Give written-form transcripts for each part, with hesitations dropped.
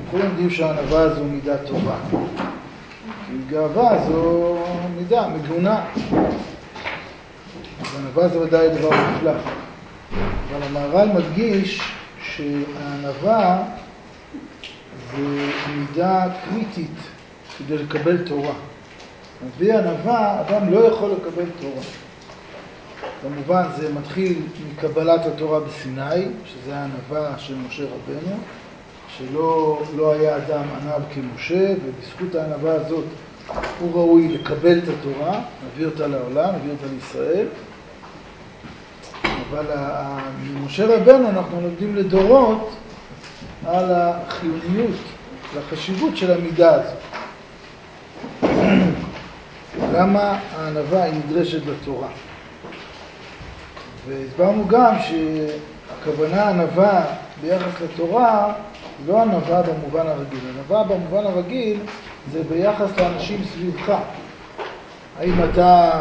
כולם יודעים שהענווה זו מידה טובה. כי גאווה זו מידה מגונה. הענווה זה ודאי דבר נפלא. אבל המהר"ל מדגיש שהענווה זה מידה קריטית כדי לקבל תורה. בלי ענווה אדם לא יכול לקבל תורה. כמובן זה מתחיל מקבלת התורה בסיני, שזה הענווה של משה רבנו, שלא היה אדם ענב כמשה, ובזכות הענווה הזאת הוא ראוי לקבל את התורה, להביא אותה לעולם, להביא אותה לישראל. אבל ממשה רבנו אנחנו לומדים לדורות על החיוניות, על החשיבות של המידה הזאת. למה הענווה היא נדרשת בתורה? והסברנו גם שהכוונה הענווה ביחס לתורה היא לא ענווה במובן הרגיל. ענווה במובן הרגיל זה ביחס לאנשים סביבך. האם אתה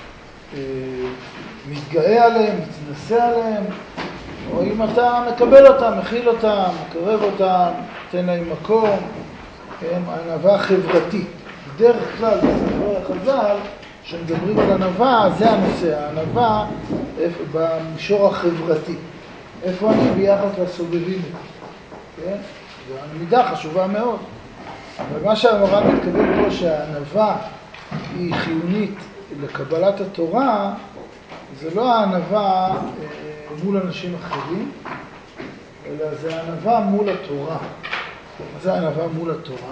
מתגאה עליהם, מתנשא עליהם, או אם אתה מקבל אותם, מכיל אותם, מקרב אותם, תן להם מקום, כן? הענווה חברתית. בדרך כלל בספרי החז"ל, כשמדברים על ענווה, זה הנושא, הענווה במישור החברתי. איפה אני ביחס לסובבים? כן? זו מידה חשובה מאוד. אבל מה שהמהר"ל מתכוון פה שהענווה היא חיונית לקבלת התורה, זה לא הענווה מול אנשים אחרים, אלא זה הענווה מול התורה. מה זה הענווה מול התורה?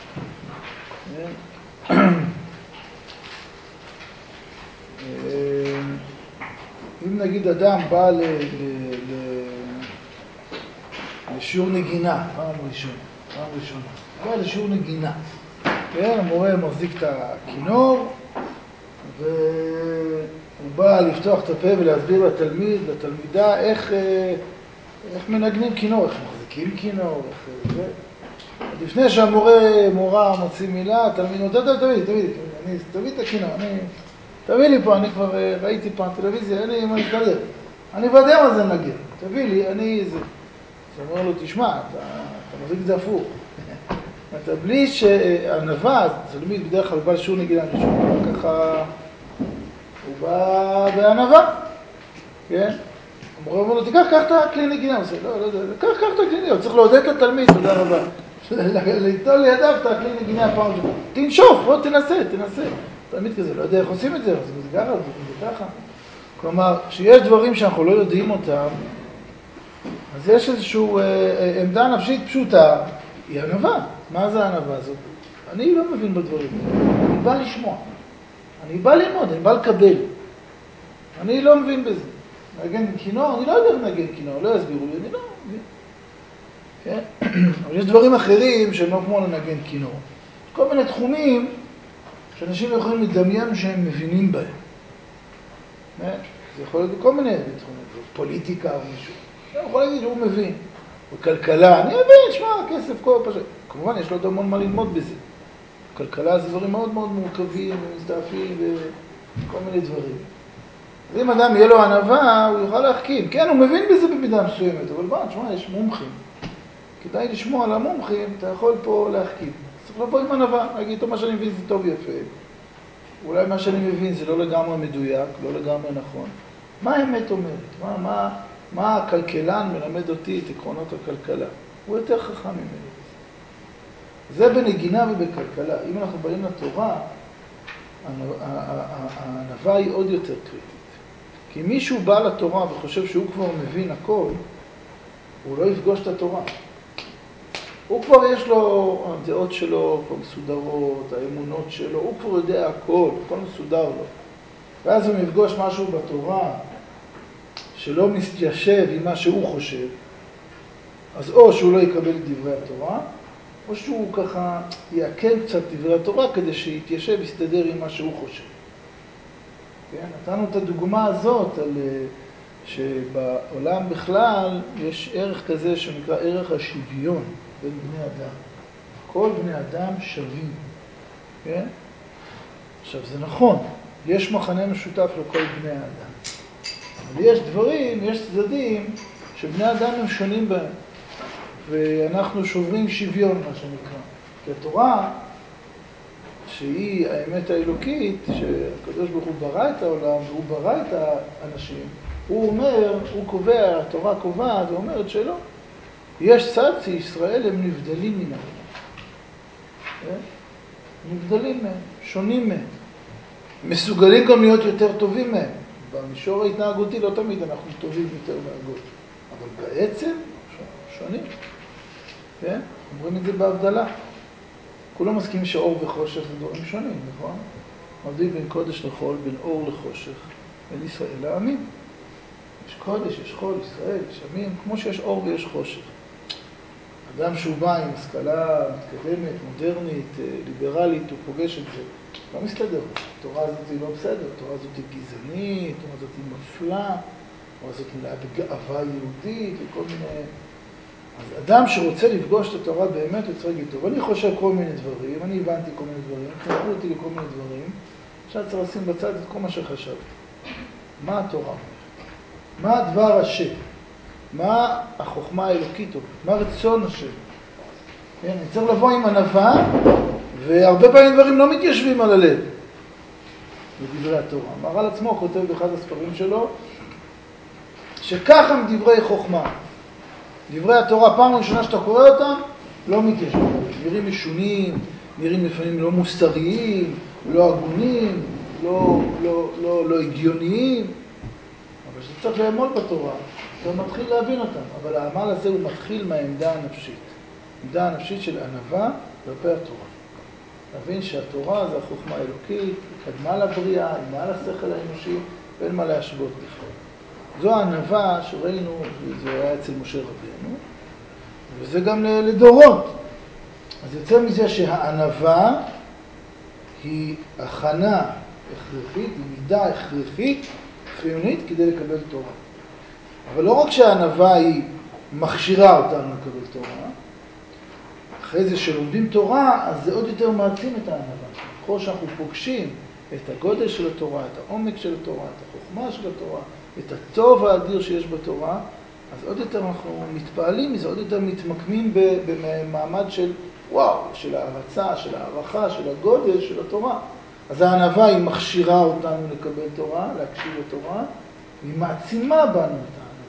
אם נגיד אדם בא לשיעור נגינה, פעם ראשונה, בא לשיעור נגינה, כן, המורה מחזיק את הכינור, והוא בא לפתוח את הפה ולהסביר לתלמידה איך מנגנים כינור, איך מחזיקים כינור, איך זה. לפני שהמורה מוציא מילה, התלמיד אומר, תביא את הכינור, תביא לי פה, אני כבר ראיתי פעם טלוויזיה, אני מסתדר, אני יודע מה זה נגן, תביא לי, אני זה. אז אומר לו, תשמע, אתה מחזיק את זה הפוך. אתה בלי שענווה, תלמיד בדרך כלל בא לשיעור נגינה ראשון, ככה הוא בא בענווה, כן? המורה אומר לו, תיקח את הכלי נגינה, הוא עושה, לא, קח את הכלי נגינה, הוא צריך לעודד את התלמיד, תודה רבה. ליטול לידיו את הכלי נגינה הפעם ראשונה, תנשוף, בוא תנסה. תלמיד כזה, לא יודע איך עושים את זה, זה ככה, זה ככה. כלומר, כשיש דברים שאנחנו לא יודעים אותם, אז יש איזושהי עמדה נפשית פשוטה, היא ענווה. מה זה הענווה הזאת? אני לא מבין בדברים האלה, אני בא לשמוע, אני בא ללמוד, אני בא לקבל. אני לא מבין בזה. נגן כינור, אני לא יודע לנגן כינור, לא יסבירו לי, אני לא מבין. כן? אבל יש דברים אחרים שהם לא כמו לנגן כינור. יש כל מיני תחומים שאנשים יכולים לדמיין שהם מבינים בהם. זה יכול להיות כל מיני תחומים, פוליטיקה או מישהו. אני יכול להגיד שהוא מבין. בכלכלה, אני מבין, שמע, כסף, כל פשוט. כמובן, יש לו עוד המון מה ללמוד בזה. כלכלה זה דברים מאוד מאוד מורכבים ומסתעפים וכל מיני דברים. אז אם אדם יהיה לו ענווה, הוא יוכל להחכים. כן, הוא מבין בזה במידה מסוימת, אבל בוא, תשמע, יש מומחים. כדאי לשמוע על המומחים, אתה יכול פה להחכים. צריך לבוא עם ענווה, להגיד, טוב, מה שאני מבין זה טוב יפה. אולי מה שאני מבין זה לא לגמרי מדויק, לא לגמרי נכון. מה האמת אומרת? מה הכלכלן מלמד אותי את עקרונות הכלכלה? הוא יותר חכם ממני. זה בנגינה ובכלכלה. אם אנחנו באים לתורה, הענווה היא עוד יותר קריטית. כי מישהו בא לתורה וחושב שהוא כבר מבין הכל, הוא לא יפגוש את התורה. הוא כבר יש לו, הדעות שלו כבר מסודרות, האמונות שלו, הוא כבר יודע הכל מסודר לו. ואז הוא מפגוש משהו בתורה שלא מתיישב עם מה שהוא חושב, אז או שהוא לא יקבל את דברי התורה, או שהוא ככה יעקם קצת דברי התורה כדי שיתיישב, יסתדר עם מה שהוא חושב. כן? נתנו את הדוגמה הזאת על שבעולם בכלל יש ערך כזה שנקרא ערך השוויון בין בני אדם. כל בני אדם שווים. כן? עכשיו זה נכון, יש מחנה משותף לכל בני האדם. אבל יש דברים, יש צדדים שבני אדם הם שונים בהם. ואנחנו שוברים שוויון, מה שנקרא. כי התורה, שהיא האמת האלוקית, שהקדוש ברוך הוא ברא את העולם והוא ברא את האנשים, הוא אומר, הוא קובע, התורה קובעת ואומרת שלא. יש צד שישראל הם נבדלים מן העולם. נבדלים מהם, שונים מהם. מסוגלים גם להיות יותר טובים מהם. במישור ההתנהגותי לא תמיד אנחנו טובים יותר מהגות. אבל בעצם שונים. כן? אומרים את זה בהבדלה. כולם מסכימים שאור וחושך זה דברים שונים, נכון? מבדיל בין קודש לחול, בין אור לחושך, בין ישראל לעמים. יש קודש, יש חול, ישראל, יש עמים, כמו שיש אור ויש חושך. אדם שהוא בא עם השכלה מתקדמת, מודרנית, ליברלית, הוא פוגש את זה. לא מסתדר. התורה הזאת היא לא בסדר, התורה הזאת היא גזענית, התורה הזאת היא מפלה, התורה הזאת מלאה בגאווה יהודית וכל מיני... אז אדם שרוצה לפגוש את התורה באמת הוא צריך להגיד, טוב, אני חושב כל מיני דברים, אני הבנתי כל מיני דברים, תראו אותי לכל מיני דברים, עכשיו צריך לשים בצד את כל מה שחשבתי. מה התורה אומרת? מה הדבר השם? מה החוכמה האלוקית אומרת? מה רצון השם? כן, אני צריך לבוא עם ענווה, והרבה פעמים דברים לא מתיישבים על הלב. בדברי התורה. מהר"ל עצמו כותב באחד הספרים שלו, שכך הם דברי חוכמה. דברי התורה, פעם ראשונה שאתה קורא אותם, לא מתיישבים. נראים משונים, נראים לפעמים לא מוסריים, לא הגונים, לא הגיוניים. אבל שאתה צריך לעמול בתורה, אתה מתחיל להבין אותם. אבל העמל הזה הוא מתחיל מהעמדה הנפשית. העמדה הנפשית של ענווה כלפי התורה. להבין שהתורה זה החוכמה האלוקית, היא קדמה לבריאה, היא מעל השכל האנושי, ואין מה להשוות בכלל. זו הענווה שראינו, וזה היה אצל משה רבנו, וזה גם לדורות. אז יוצא מזה שהענווה היא הכנה הכרחית, היא מידה הכרחית, חיונית, כדי לקבל תורה. אבל לא רק שהענווה היא מכשירה אותנו לקבל תורה, אחרי זה שלומדים תורה, אז זה עוד יותר מעצים את הענווה. ככל שאנחנו פוגשים את הגודל של התורה, את העומק של התורה, את החוכמה של התורה, את הטוב האדיר שיש בתורה, אז עוד יותר אנחנו מתפעלים מזה, עוד יותר מתמקמים במעמד של וואו, של הערצה, של הערכה, של הגודל של התורה. אז הענווה היא מכשירה אותנו לקבל תורה, להקשיב לתורה, היא מעצימה בנו את הענווה.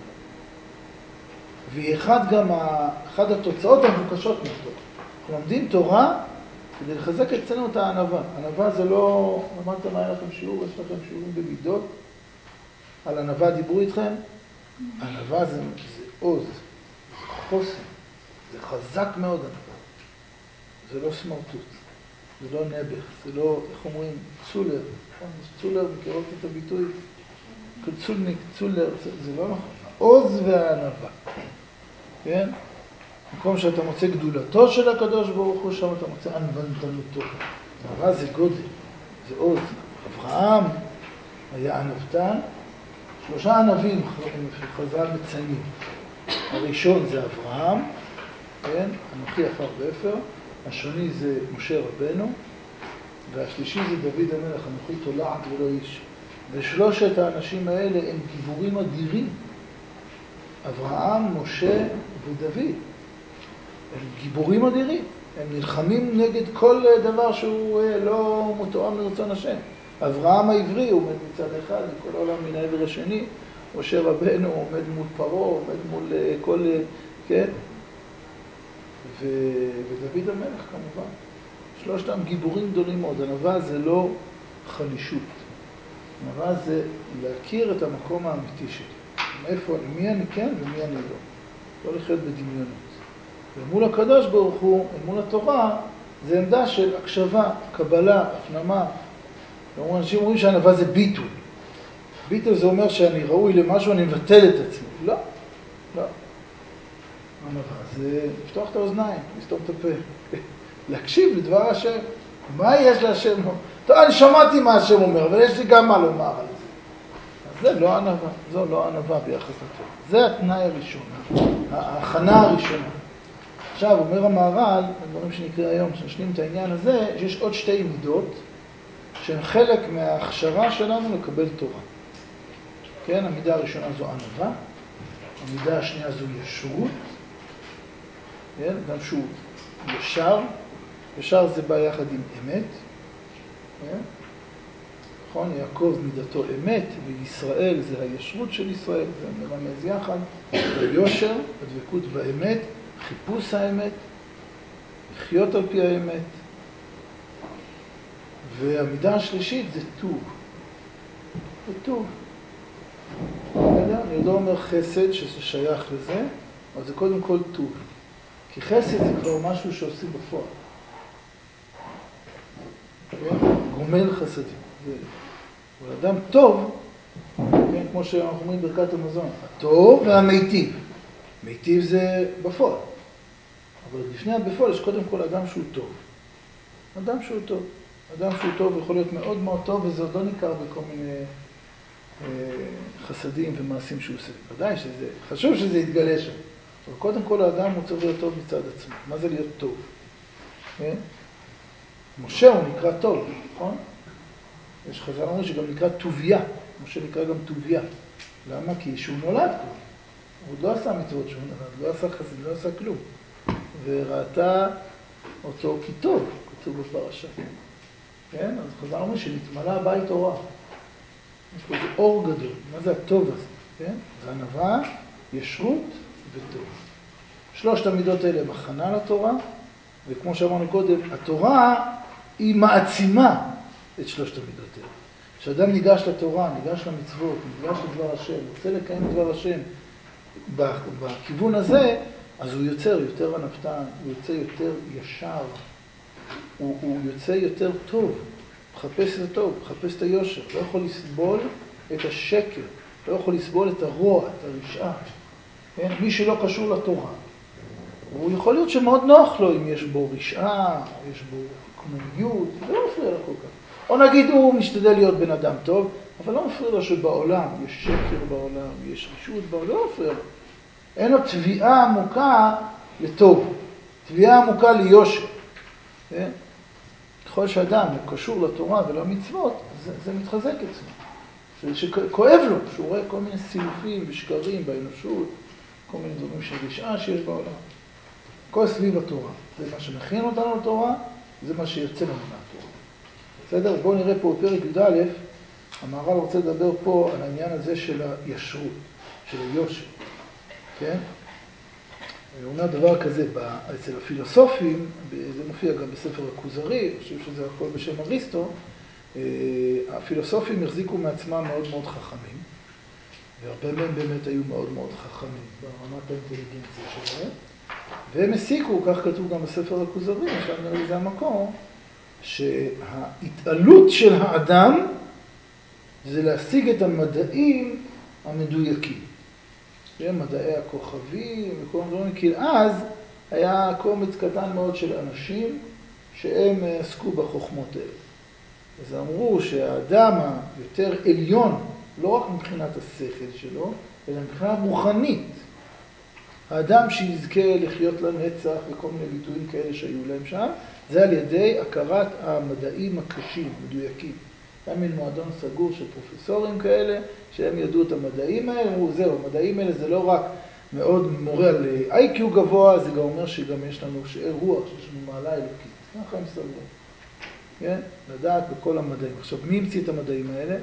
והיא אחד התוצאות המבוקשות מהתורה. אנחנו לומדים תורה כדי לחזק אצלנו את הענווה. ענווה זה לא, למדתם, היה לכם שיעור, יש לכם שיעורים במידות, על ענווה דיברו איתכם. ענווה זה עוז, זה חוסן, זה חזק מאוד ענווה. זה לא סמרטוט, זה לא נבח, זה לא, איך אומרים, צולר. צולר, מכירות את הביטוי? צולניק, צולר, זה לא נכון. עוז והענווה. כן? במקום שאתה מוצא גדולתו של הקדוש ברוך הוא, שם אתה מוצא ענוותנותו. ענווה זה גודל, זה עוז. אברהם היה ענוותן. 3 ענבים חז"ל מציינים. הראשון זה אברהם, כן? אנוכי עפר ואפר. השני זה משה רבנו. והשלישי זה דוד המלך, אנוכי תולעת ולא איש. ושלושת האנשים האלה הם גיבורים אדירים. אברהם, משה ודוד. הם גיבורים אדירים. הם נלחמים נגד כל דבר שהוא לא מתואם לרצון השם. אברהם העברי עומד מצד אחד, וכל העולם מן העבר השני. משה רבנו עומד מול פרעה, עומד מול כל, כן? ודוד המלך כמובן. שלושתם גיבורים גדולים מאוד. ענווה זה לא חלישות. ענווה זה להכיר את המקום האמיתי שלי. מאיפה, מי אני כן ומי אני לא. לא לחיות בדמיונות. ומול הקדוש ברוך הוא, מול התורה, זה עמדה של הקשבה, קבלה, הפנמה. אנשים אומרים שענווה זה ביטול. ביטול זה אומר שאני ראוי למשהו, אני מבטל את עצמי. לא, לא. ענווה זה לפתוח את האוזניים, לסתום את הפה. להקשיב לדבר השם. מה יש להשם? טוב, אני שמעתי מה השם אומר, אבל יש לי גם מה לומר על זה. אז זה לא ענווה, זו לא ענווה ביחס לתורה. זה התנאי הראשון, ההכנה הראשונה. עכשיו, אומר המהר"ל, הדברים שנקרא היום, שנשלים את העניין הזה, שיש עוד 2 מידות, שהן חלק מההכשרה שלנו לקבל תורה. כן, המידה הראשונה זו ענווה, המידה השנייה זו ישרות, כן? אדם שהוא ישר, ישר זה בא יחד עם אמת, כן? נכון? יעקב מידתו אמת, וישראל זה הישרות של ישראל, זה מרמז יחד, היושר, הדבקות באמת, חיפוש האמת, לחיות על פי האמת. והמידה השלישית זה טוב. זה טוב. אני לא אומר חסד שזה שייך לזה, אבל זה קודם כל טוב. כי חסד זה כבר משהו שעושים בפועל. גומל חסדים. אבל אדם טוב, כן, כמו שאנחנו אומרים ברכת המזון, הטוב והמיטיב. מיטיב זה בפועל. אבל לפני הבפועל יש קודם כל אדם שהוא טוב. אדם שהוא טוב. אדם שהוא טוב יכול להיות מאוד מאוד טוב, וזה עוד לא ניכר בכל מיני חסדים ומעשים שהוא עושה. ודאי שזה, חשוב שזה יתגלה שם. אבל קודם כל האדם הוא צריך להיות טוב מצד עצמו. מה זה להיות טוב? כן? משה הוא נקרא טוב, נכון? יש חז"ל אומרים שגם נקרא טוביה. משה נקרא גם טוביה. למה? כי שהוא נולד כבר. הוא לא עשה מצוות שהוא נולד, לא עשה חסד, לא עשה כלום. וראתה אותו כי טוב, כתוב בפרשה. כן? אז חז"ל אומרים שנתמלא הבית אורה. יש פה איזה אור גדול. מה זה הטוב הזה? כן? זה ענווה, ישרות וטוב. שלושת המידות האלה הם הכנה לתורה, וכמו שאמרנו קודם, התורה היא מעצימה את שלושת המידות האלה. כשאדם ניגש לתורה, ניגש למצוות, ניגש לדבר השם, רוצה לקיים דבר השם בכיוון הזה, אז הוא יוצר יותר ענוותן, הוא יוצא יותר ישר, הוא יוצא יותר טוב, מחפש את הטוב, מחפש את היושר, לא יכול לסבול את השקר, לא יכול לסבול את הרוע, את הרשעה. כן? מי שלא קשור לתורה, הוא יכול להיות שמאוד נוח לו אם יש בו רשעה, יש בו קנוניות, זה לא מפריע לו כל כך. או נגיד הוא משתדל להיות בן אדם טוב, אבל לא מפריע לו שבעולם יש שקר בעולם, יש רשעות בעולם, לא מפריע לו. אין לו תביעה עמוקה לטוב, תביעה עמוקה ליושר. כן? ככל שאדם הוא קשור לתורה ולמצוות, זה מתחזק אצלו. שכואב לו, שהוא רואה כל מיני סילופים ושקרים באנושות, כל מיני דברים של רשעה שיש בעולם. כל סביב התורה. זה מה שמכין אותנו לתורה, זה מה שיוצא לנו מהתורה. בסדר? בואו נראה פה בפרק י"א, המהר"ל רוצה לדבר פה על העניין הזה של הישרות, של היושר. כן? הוא אומר דבר כזה, אצל הפילוסופים, זה מופיע גם בספר הכוזרי, אני חושב שזה הכל בשם אריסטו, הפילוסופים החזיקו מעצמם מאוד מאוד חכמים, והרבה מהם באמת היו מאוד מאוד חכמים ברמת האינטליגנציה שלהם, והם הסיקו, כך כתוב גם בספר הכוזרי, שם נראה לזה המקום, שההתעלות של האדם זה להשיג את המדעים המדויקים. מדעי הכוכבים וכל הדברים, כי אז היה קומץ קטן מאוד של אנשים שהם עסקו בחוכמות האלה. אז אמרו שהאדם היותר עליון, לא רק מבחינת השכל שלו, אלא מבחינה רוחנית, האדם שיזכה לחיות לנצח וכל מיני ביטויים כאלה שהיו להם שם, זה על ידי הכרת המדעים הקשים, מדויקים. היה מין מועדון סגור של פרופסורים כאלה, שהם ידעו את המדעים האלה, אמרו, זהו, המדעים האלה זה לא רק מאוד מורה על איי-קיו גבוה, זה גם אומר שגם יש לנו שאר רוח, שיש לנו מעלה אלוקית. ככה הם סברו. כן? לדעת בכל המדעים. עכשיו, מי המציא את המדעים האלה?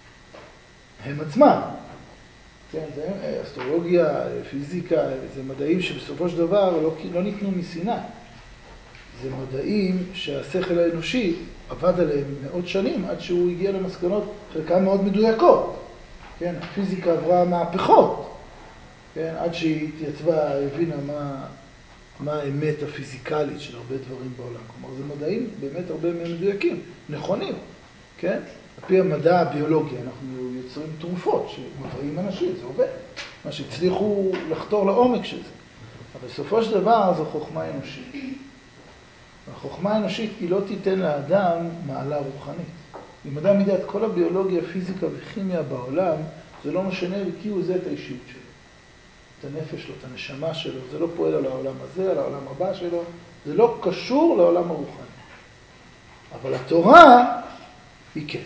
הם עצמם. כן, זה אסטרולוגיה, פיזיקה, זה מדעים שבסופו של דבר לא ניתנו מסיני. זה מדעים שהשכל האנושי עבד עליהם מאות שנים עד שהוא הגיע למסקנות חלקן מאוד מדויקות. כן, הפיזיקה עברה מהפכות. כן, עד שהיא התייצבה, הבינה מה האמת הפיזיקלית של הרבה דברים בעולם. כלומר, זה מדעים באמת הרבה מהם מדויקים, נכונים. כן? על פי המדע הביולוגי אנחנו יוצרים תרופות שמבאים אנשים, זה עובד. מה שהצליחו לחתור לעומק של זה. אבל בסופו של דבר זו חוכמה אנושית. החוכמה האנושית היא לא תיתן לאדם מעלה רוחנית. אם אדם ידע את כל הביולוגיה, פיזיקה וכימיה בעולם, זה לא משנה כי הוא זה את האישיות שלו. את הנפש שלו, את הנשמה שלו. זה לא פועל על העולם הזה, על העולם הבא שלו. זה לא קשור לעולם הרוחני. אבל התורה היא כן.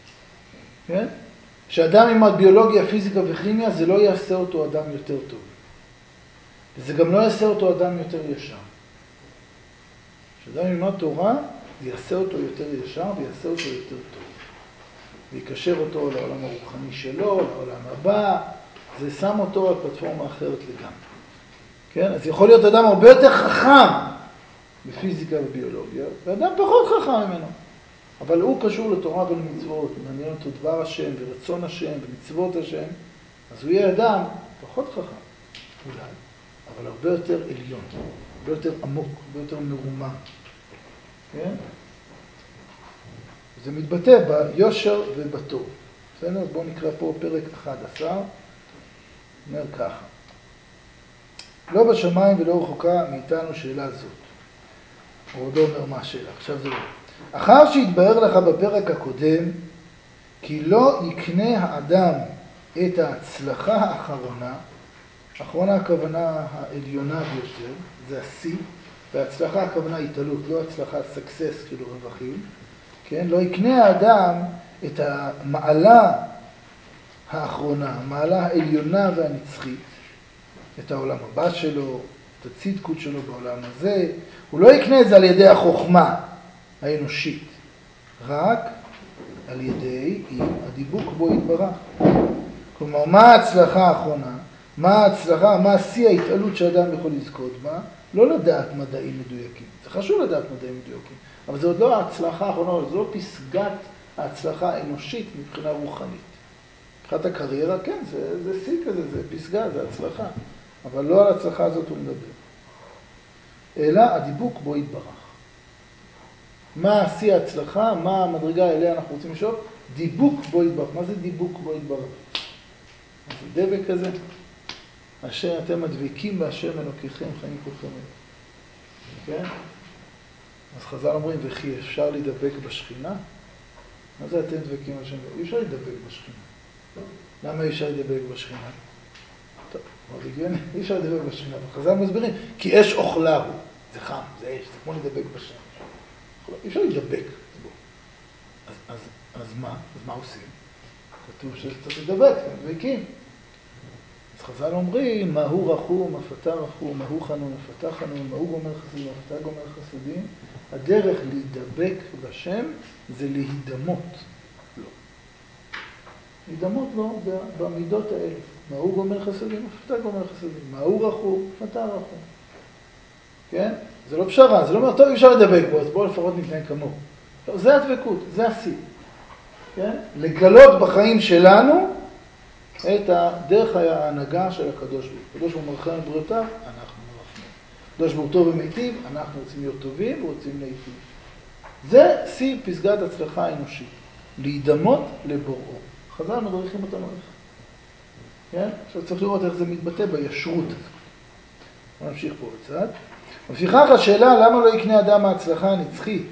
כן? שאדם עם הביולוגיה, פיזיקה וכימיה, זה לא יעשה אותו אדם יותר טוב. וזה גם לא יעשה אותו אדם יותר ישר. כשאדם ילמד תורה, זה יעשה אותו יותר ישר ויעשה אותו יותר טוב. ויקשר אותו לעולם הרוחני שלו, לעולם הבא, זה שם אותו על פלטפורמה אחרת לגמרי. כן? אז יכול להיות אדם הרבה יותר חכם בפיזיקה וביולוגיה, ואדם פחות חכם ממנו. אבל הוא קשור לתורה ולמצוות, מעניין אותו דבר השם ורצון השם ומצוות השם, אז הוא יהיה אדם פחות חכם, אולי, אבל הרבה יותר עליון, הרבה יותר עמוק, הרבה יותר מרומם. כן? זה מתבטא ביושר ובטוב. בסדר? בואו נקרא פה פרק 11. אומר ככה. לא בשמיים ולא רחוקה מאיתנו שאלה זאת. הוא אומר מה השאלה. עכשיו זה לא. אחר שהתברר לך בפרק הקודם, כי לא יקנה האדם את ההצלחה האחרונה, האחרונה הכוונה העליונה ביותר, זה השיא, וההצלחה הכוונה התעלות, לא הצלחה סקסס כאילו רווחים, כן? לא יקנה האדם את המעלה האחרונה, המעלה העליונה והנצחית, את העולם הבא שלו, את הצדקות שלו בעולם הזה, הוא לא יקנה את זה על ידי החוכמה האנושית, רק על ידי הדיבוק בו יתברך. כלומר, מה ההצלחה האחרונה? מה ההצלחה, מה השיא ההתעלות שאדם יכול לזכות בה? לא לדעת מדעים מדויקים. זה חשוב לדעת מדעים מדויקים, אבל זה עוד לא ההצלחה האחרונה, זה לא פסגת ההצלחה האנושית מבחינה רוחנית. מבחינת הקריירה, כן, זה שיא כזה, זה פסגה, זה הצלחה. אבל לא על ההצלחה הזאת הוא מדבר. אלא הדיבוק בו יתברך. מה השיא ההצלחה? מה המדרגה אליה אנחנו רוצים לשאול? דיבוק בו יתברך. מה זה דיבוק בו יתברך? זה דבק כזה. אשר אתם הדבקים בהשם אלוקיכם חיים כולכם. כן? אז חז"ל אומרים, וכי אפשר להידבק בשכינה? מה זה אתם דבקים בהשם? אי אפשר להידבק בשכינה. למה אי אפשר להידבק בשכינה? טוב, מאוד הגיוני, אי אפשר להידבק בשכינה. חז"ל מסבירים, כי אש אוכלה הוא. זה חם, זה אש, זה כמו להידבק בשם. אי אפשר להידבק בו. אז מה? אז מה עושים? כתוב שצריך להידבק, אתם דבקים. אז חז"ל אומרים, מהו רחום, הפתה רחום, מהו חנון, הפתה חנון, מהו גומר חסדים, הפתה גומר חסדים. הדרך להידבק בשם זה להידמות לו. להידמות לו במידות האלה. מהו גומר חסדים, הפתה גומר חסדים. מהו רחום, הפתה רחום. כן? זה לא פשרה, זה לא אומר, טוב, אי אפשר לדבק בו, אז בואו לפחות נתנהג כמוהו. לא, זה הדבקות, זה השיא. כן? לגלות בחיים שלנו את דרך ההנהגה של הקדוש ברוך הוא. הקדוש ברוך הוא מרחם בריאותיו, אנחנו מרחמים. הקדוש ברוך הוא טוב ומיטיב, אנחנו רוצים להיות טובים ורוצים להיטיב. זה שיא פסגת הצלחה האנושית. להידמות לבוראו. חז"ל מדריכים אותנו איך. כן? עכשיו צריך לראות איך זה מתבטא בישרות הזאת. בוא נמשיך פה בצד. לפיכך השאלה למה לא יקנה אדם ההצלחה הנצחית,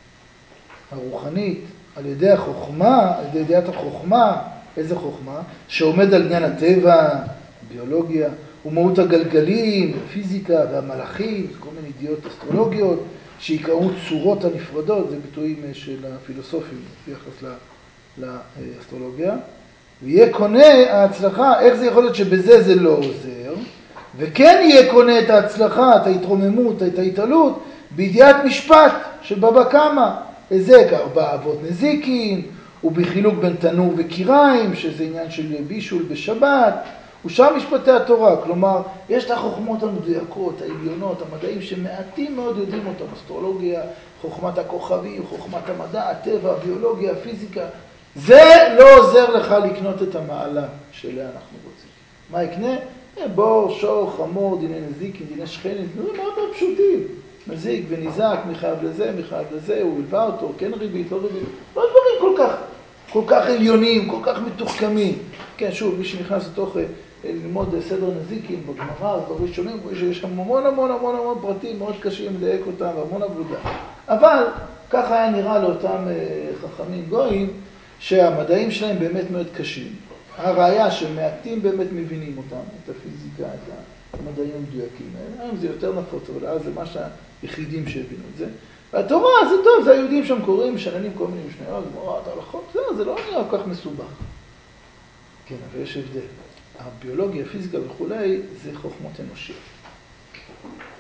הרוחנית, על ידי החוכמה, על ידי ידיעת החוכמה, איזה חוכמה? שעומד על עניין הטבע, ביולוגיה, ומהות הגלגלים, הפיזיקה והמלאכים, כל מיני ידיעות אסטרולוגיות, שיקראו צורות הנפרדות, זה ביטויים של הפילוסופים ביחס לאסטרולוגיה. ויהיה קונה ההצלחה, איך זה יכול להיות שבזה זה לא עוזר, וכן יהיה קונה את ההצלחה, את ההתרוממות, את ההתעלות, בידיעת משפט של בבא קמא, איזה באבות נזיקין, ובחילוק בין תנור וקיריים, שזה עניין של בישול בשבת, ושאר משפטי התורה, כלומר, יש את החוכמות המדויקות, העליונות, המדעים שמעטים מאוד יודעים אותם, אסטרולוגיה, חוכמת הכוכבים, חוכמת המדע, הטבע, הביולוגיה, הפיזיקה, זה לא עוזר לך לקנות את המעלה שאליה אנחנו רוצים. מה יקנה? בור, שור, חמור, דיני נזיקין, דיני שכנים, דברים מאוד מאוד פשוטים. מזיק וניזק, מי חייב לזה, הוא הלווה אותו, כן ריבית, לא ריבית. לא דברים כל כך עליונים, כל כך מתוחכמים. כן, שוב, מי שנכנס לתוך ללמוד סדר נזיקין בגמרא, בראשונים, יש שם המון פרטים מאוד קשים לדייק אותם, והמון עבודה. אבל ככה היה נראה לאותם חכמים גויים, שהמדעים שלהם באמת מאוד קשים. הראיה שמעטים באמת מבינים אותם, את הפיזיקה, את המדעים המדויקים האלה. היום זה יותר נפוץ, אבל אז זה מה שהיחידים שהבינו את זה. והתורה זה טוב, זה היהודים שם קוראים, משננים כל מיני משניות, גמרות, הלכות, זה לא נראה כל כך מסובך. כן, אבל יש הבדל. הביולוגיה, הפיזיקה וכולי, זה חוכמות אנושיות.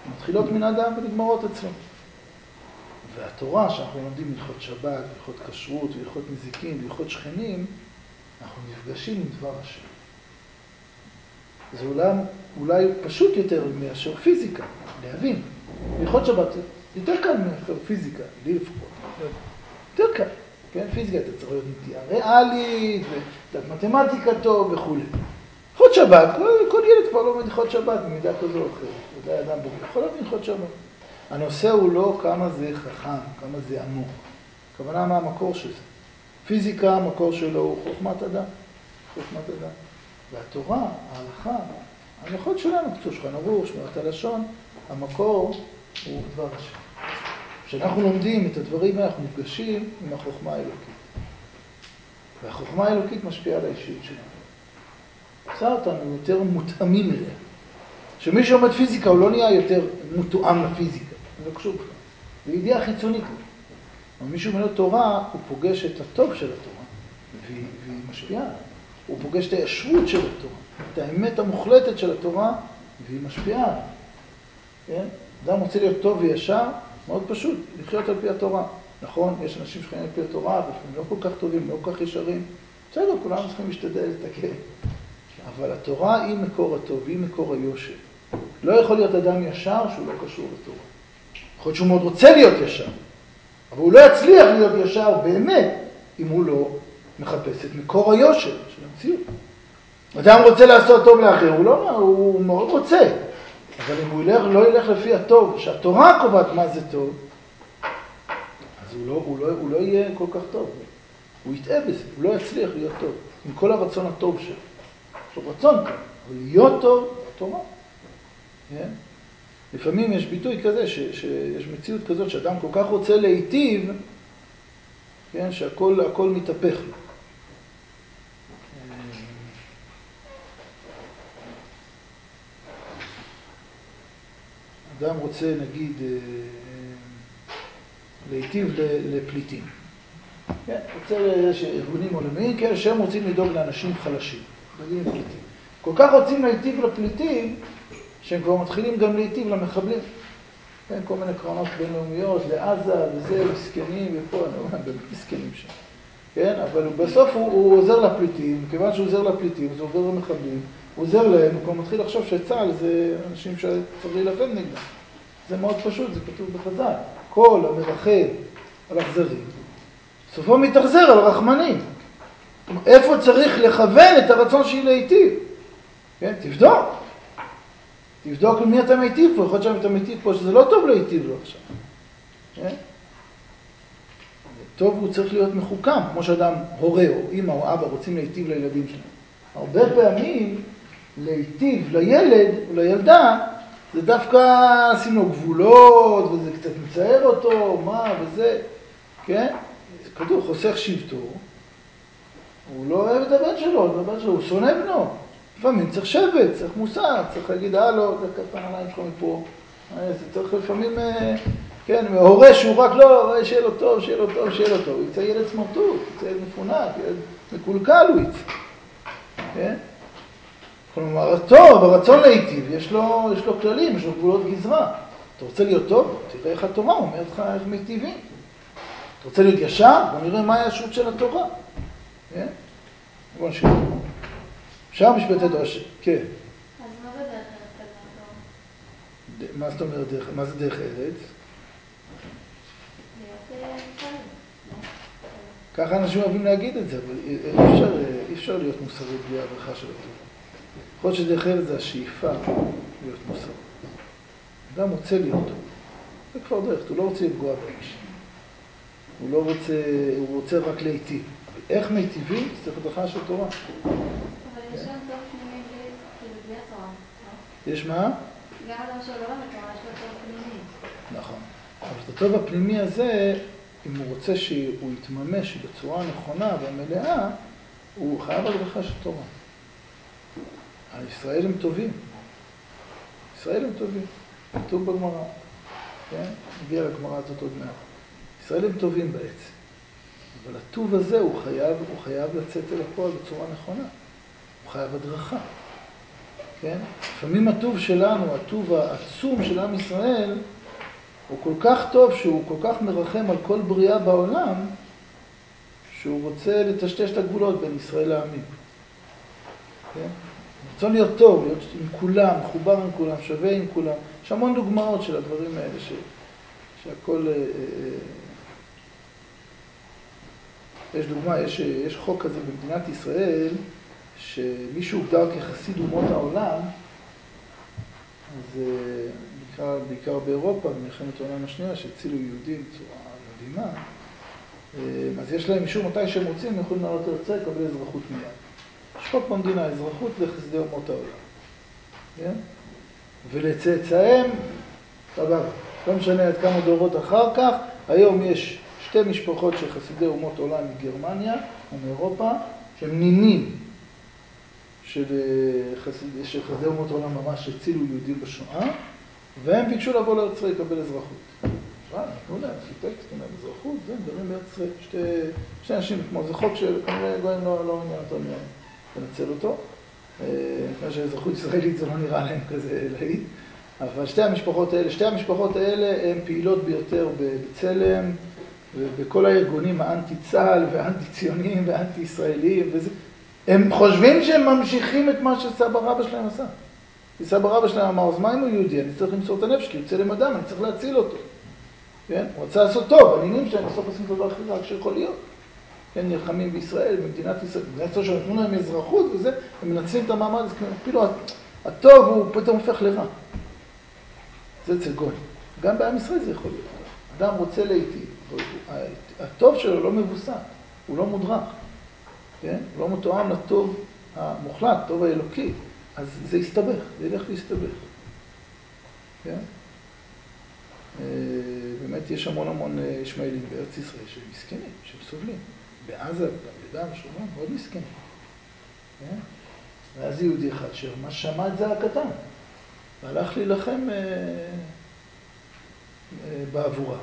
מתחילות מן האדם ונגמרות אצלו. והתורה שאנחנו לומדים הלכות שבת, הלכות כשרות, הלכות נזיקין, הלכות שכנים, אנחנו נפגשים עם דבר השם. זה עולם אולי פשוט יותר מאשר פיזיקה, להבין. הלכות שבת יותר קל מאשר פיזיקה, לי לפחות. יותר קל, כן? פיזיקה אתה צריך להיות נטייה ריאלית, מתמטיקה טוב וכו'. הלכות שבת, כל ילד כבר לומד הלכות שבת במידה כזו או אחרת. ודאי אדם בוגר, יכול להבין הלכות שבת. הנושא הוא לא כמה זה חכם, כמה זה עמוק. הכוונה מה המקור של זה. פיזיקה, המקור שלו הוא חוכמת אדם. חוכמת אדם. והתורה, ההלכה, ההלכות שלנו, כתוב שולחן ערוך, שמירת הלשון, המקור הוא דבר השם. כשאנחנו לומדים את הדברים האלה, אנחנו נפגשים עם החוכמה האלוקית. והחוכמה האלוקית משפיעה על האישיות שלנו. עושה אותנו יותר מותאמים אליה. שמי שעומד פיזיקה הוא לא נהיה יותר מותאם לפיזיקה. זה לא קשור בכלל. זה ידיעה חיצונית. אבל מי שעומד לתורה, הוא פוגש את הטוב של התורה, והיא משפיעה. הוא פוגש את הישרות של התורה, את האמת המוחלטת של התורה, והיא משפיעה. כן? אדם רוצה להיות טוב וישר, מאוד פשוט, לחיות על פי התורה. נכון, יש אנשים שחיים על פי התורה, אבל הם לא כל כך טובים, לא כל כך ישרים. בסדר, כולנו צריכים להשתדל לתקן. אבל התורה היא מקור הטוב, היא מקור היושר. לא יכול להיות אדם ישר שהוא לא קשור לתורה. יכול להיות שהוא מאוד רוצה להיות ישר, אבל הוא לא יצליח להיות ישר באמת, אם הוא לא מחפש את מקור היושר של המציאות. אדם רוצה לעשות טוב לאחר, הוא מאוד רוצה. אבל אם הוא לא ילך לפי הטוב, שהתורה קובעת מה זה טוב, אז הוא לא יהיה כל כך טוב. הוא יטעה בזה, הוא לא יצליח להיות טוב. עם כל הרצון הטוב שלו. יש לו רצון טוב, אבל להיות טוב, תורה. כן? לפעמים יש ביטוי כזה, שיש מציאות כזאת, שאדם כל כך רוצה להיטיב, כן? שהכל מתהפך לו. אדם רוצה, נגיד, להיטיב לפליטים. כן, רוצה שארגונים עולמיים כאלה שהם רוצים לדאוג לאנשים חלשים, נגיד לפליטים. כל כך רוצים להיטיב לפליטים, שהם כבר מתחילים גם להיטיב למחבלים. כן, כל מיני קרנות בינלאומיות, לעזה וזה, מסכנים ופה, אני אומר, באמת מסכנים שם. כן, אבל בסוף הוא עוזר לפליטים, כיוון שהוא עוזר לפליטים, אז הוא עוזר למחבלים, הוא עוזר להם, הוא כבר מתחיל לחשוב שצה"ל זה אנשים שצריך להילחם נגדם. זה מאוד פשוט, זה כתוב בחז"ל. כל המרחם על אכזרים, סופו מתאכזר על רחמנים. איפה צריך לכוון את הרצון שהיא להיטיב? כן, תבדוק למי אתה מיטיב פה, יכול להיות שאתה מיטיב פה, שזה לא טוב להיטיב לו עכשיו. כן? טוב הוא צריך להיות מחוכם, כמו שאדם הורה או אמא או אבא רוצים להיטיב לילדים שלהם. הרבה פעמים להיטיב לילד או לילדה, זה דווקא לשים לו גבולות, וזה קצת מצער אותו, מה וזה, כן? כתוב, חוסך שבטו, הוא לא אוהב את הבן שלו, הוא שונא בנו. לפעמים צריך שבט, צריך מוסר, צריך להגיד, לא, זה כפה עליי שלך מפה. זה צריך לפעמים, כן, הורה שהוא רק לא, שיהיה לו טוב, שיהיה לו טוב, שיהיה לו טוב. הוא יצא ילד סמרטוט, יצא ילד מפונק, ילד מקולקל הוא יצא. כן? כלומר, טוב, הרצון להיטיב, יש לו כללים, יש לו גבולות גזרה. אתה רוצה להיות טוב? תראה איך התורה אומרת לך איך מיטיבים. אתה רוצה להיות ישר? בוא נראה מה הישרות של התורה. כן? בוא נשאיר. שם משפטי תורה, כן. אז מה זה דרך ארץ כזה? מה זאת אומרת דרך? מה זה דרך ארץ? ככה אנשים אוהבים להגיד את זה, אבל אי אפשר להיות מוסרי בלי הערכה של התורה. יכול להיות שדרך ארץ זה השאיפה להיות מוסרי. אדם רוצה להיות טוב. זה כבר דרך, הוא לא רוצה לפגוע באנשים. הוא רוצה רק להיטיב. איך מיטיבים? זה צריך הדרכה של תורה. אבל יש גם טוב פנימי בלי התורה. יש מה? גם אדם שלא בתורה, יש לו טוב פנימי. נכון. אבל את הטוב הפנימי הזה, אם הוא רוצה שהוא יתממש בצורה הנכונה והמלאה, הוא חייב הדרכה של תורה. הישראל הם טובים. ישראל הם טובים. כתוב בגמרא. כן? נגיע לגמרא הזאת עוד מעט. ישראל הם טובים בעצם. אבל הטוב הזה הוא חייב לצאת אל הפועל בצורה נכונה. הוא חייב הדרכה. כן? לפעמים הטוב שלנו, הטוב העצום של עם ישראל, הוא כל כך טוב שהוא כל כך מרחם על כל בריאה בעולם, שהוא רוצה לטשטש את הגבולות בין ישראל לעמים. כן? רצון להיות טוב, להיות עם כולם, מחובר עם כולם, שווה עם כולם. יש המון דוגמאות של הדברים האלה, שהכל... יש דוגמה, יש חוק כזה במדינת ישראל, שמי שהוגדר כחסיד אומות העולם, אז נקרא בעיקר באירופה, במלחמת העולם השנייה, שהצילו יהודים בצורה מדהימה, אז יש להם אישור מתי שהם רוצים, הם יכולים לעלות ארצה, לקבל אזרחות מיד. יש חוק במדינה, אזרחות לחסידי אומות העולם. כן? ולצאצאיהם, סבבה, לא משנה עד כמה דורות אחר כך, היום יש שתי משפחות של חסידי אומות עולם מגרמניה ומאירופה, שהם נינים של חסידי אומות עולם ממש שהצילו יהודים בשואה, והם ביקשו לבוא לארץ ישראל לקבל אזרחות. עכשיו, נתנו להם ארכיטקט, נתנו להם אזרחות, והם גרים בארץ ישראל. שתי אנשים, כמו זה חוק שכנראה גויים לא עניין אותם לנצל אותו. כמו שאזרחות ישראלית זה לא נראה להם כזה להיט. אבל שתי המשפחות האלה הן פעילות ביותר בצלם, ובכל הארגונים האנטי-צה"ל והאנטי-ציוניים והאנטי-ישראליים, הם חושבים שהם ממשיכים את מה שסבא רבא שלהם עשה. כי סבא רבא שלהם אמר, אז מה אם הוא יהודי? אני צריך למסור את הנפש, כי הוא צלם אדם, אני צריך להציל אותו. כן? הוא רצה לעשות טוב, הנינים שלהם בסוף עושים דבר הכי רק שיכול להיות. כן, נלחמים בישראל, במדינת ישראל, במדינת ישראל שנתנו להם אזרחות וזה, הם מנצלים את המעמד, אפילו הטוב הוא פתאום הופך לרע. זה אצל גוי. גם בעם ישראל זה יכול להיות. אדם רוצה להיטיב, הטוב שלו לא מבוסס, הוא לא מודרך. כן? הוא לא מתואם לטוב המוחלט, טוב האלוקי. אז זה יסתבך, זה ילך להסתבך. כן? באמת יש המון ישמעאלים בארץ ישראל שהם מסכנים, שהם סובלים. בעזה, ביהודה ושומרון, מאוד מסכנים. כן? ואז יהודי אחד שממש שמע את זעקתם, והלך להילחם בעבורה.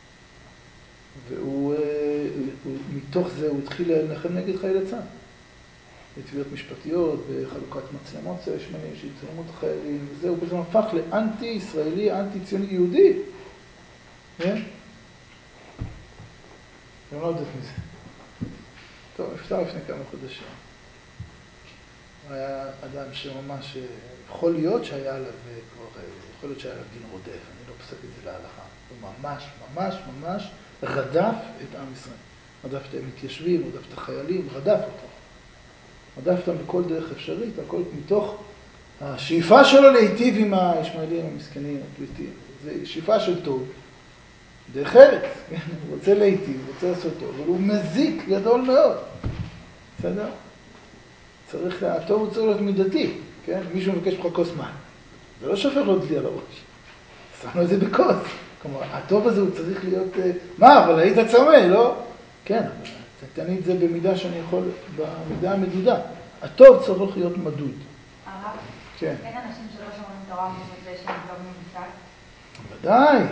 והוא, מתוך זה הוא התחיל להילחם נגד חיילי צה"ל. בתביעות משפטיות, בחלוקת מצלמות ישמעאלים שיצלמו את החיילים, וזהו, בעצם הפך לאנטי-ישראלי, אנטי-ציוני יהודי. כן? אני לא יודעת מזה. טוב, נפטר לפני כמה חודשים. הוא היה אדם שממש, יכול להיות שהיה עליו כבר, יכול להיות שהיה עליו דין רודף, אני לא פסק את זה להלכה. הוא ממש רדף את עם ישראל. רדף את המתיישבים, רדף את החיילים, רדף אותו. רדף אותם בכל דרך אפשרית, הכל מתוך השאיפה שלו להיטיב עם הישמעאלים המסכנים, הפליטים. זה שאיפה של טוב. דרך ארץ, הוא רוצה להיטיב, הוא רוצה לעשות טוב, אבל הוא מזיק גדול מאוד. בסדר? הטוב הוא צריך להיות מידתי, כן? מישהו מבקש לך כוס מים. זה לא שופך לו דלי על הראש. שמנו את זה בכוס. כלומר, הטוב הזה הוא צריך להיות... מה, אבל היית צמא, לא? כן, אבל תתן לי את זה במידה שאני יכול, במידה המדודה. הטוב צריך להיות מדוד. הרב? כן. אין אנשים שלא שומרים תורה ומצוות שהם לא מבוסס? ודאי.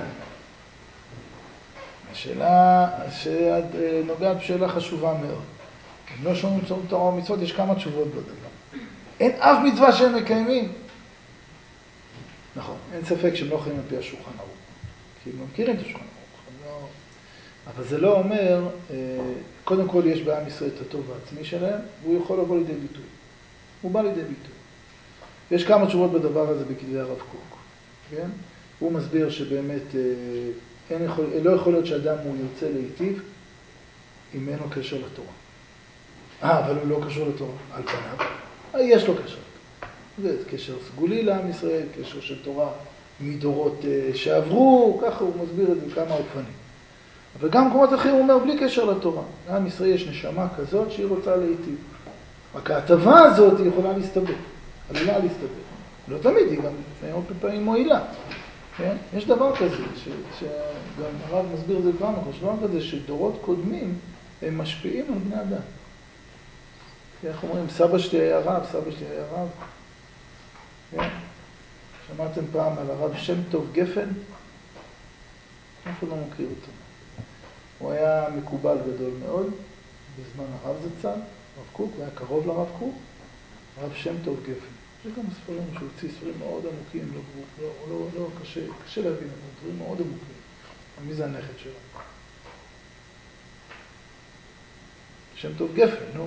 השאלה שאת נוגעת בשאלה חשובה מאוד. אם לא שומעים תורה ומצוות, יש כמה תשובות בדבר. אין אף מצווה שהם מקיימים. נכון, אין ספק שהם לא חיים על פי השולחן ערוך. כי הם לא מכירים את השולחן ערוך. אבל זה לא אומר, קודם כל יש בעם ישראל את הטוב העצמי שלהם, והוא יכול לבוא לידי ביטוי. הוא בא לידי ביטוי. יש כמה תשובות בדבר הזה בכתבי הרב קוק. כן? הוא מסביר שבאמת לא יכול להיות שאדם הוא יוצא להיטיב אם אין לו קשר לתורה. אבל הוא לא קשור לתורה, על פניו. יש לו קשר. זה קשר סגולי לעם ישראל, קשר של תורה מדורות שעברו, ככה הוא מסביר את זה בכמה אופנים. אבל גם במקומות אחרים הוא אומר בלי קשר לתורה. לעם ישראל יש נשמה כזאת שהיא רוצה להיטיב. רק ההטבה הזאת היא יכולה להסתבך, עלולה להסתבך. לא תמיד, היא גם פעמים מועילה. כן? יש דבר כזה, שגם הרב מסביר את זה כבר, יש דבר כזה שדורות קודמים הם משפיעים על בני אדם. איך אומרים, סבא שלי היה רב, סבא שלי היה רב. כן? שמעתם פעם על הרב שם טוב גפן? איפה לא מכיר אותו? הוא היה מקובל גדול מאוד, בזמן הרב זצ"ל, הרב קוק, הוא היה קרוב לרב קוק, הרב שם טוב גפן. יש כמה ספרים שהוא הוציא, ספרים מאוד עמוקים, לא קשה להבין, אבל דברים מאוד עמוקים. מי זה הנכד שלו? שם טוב גפן, נו.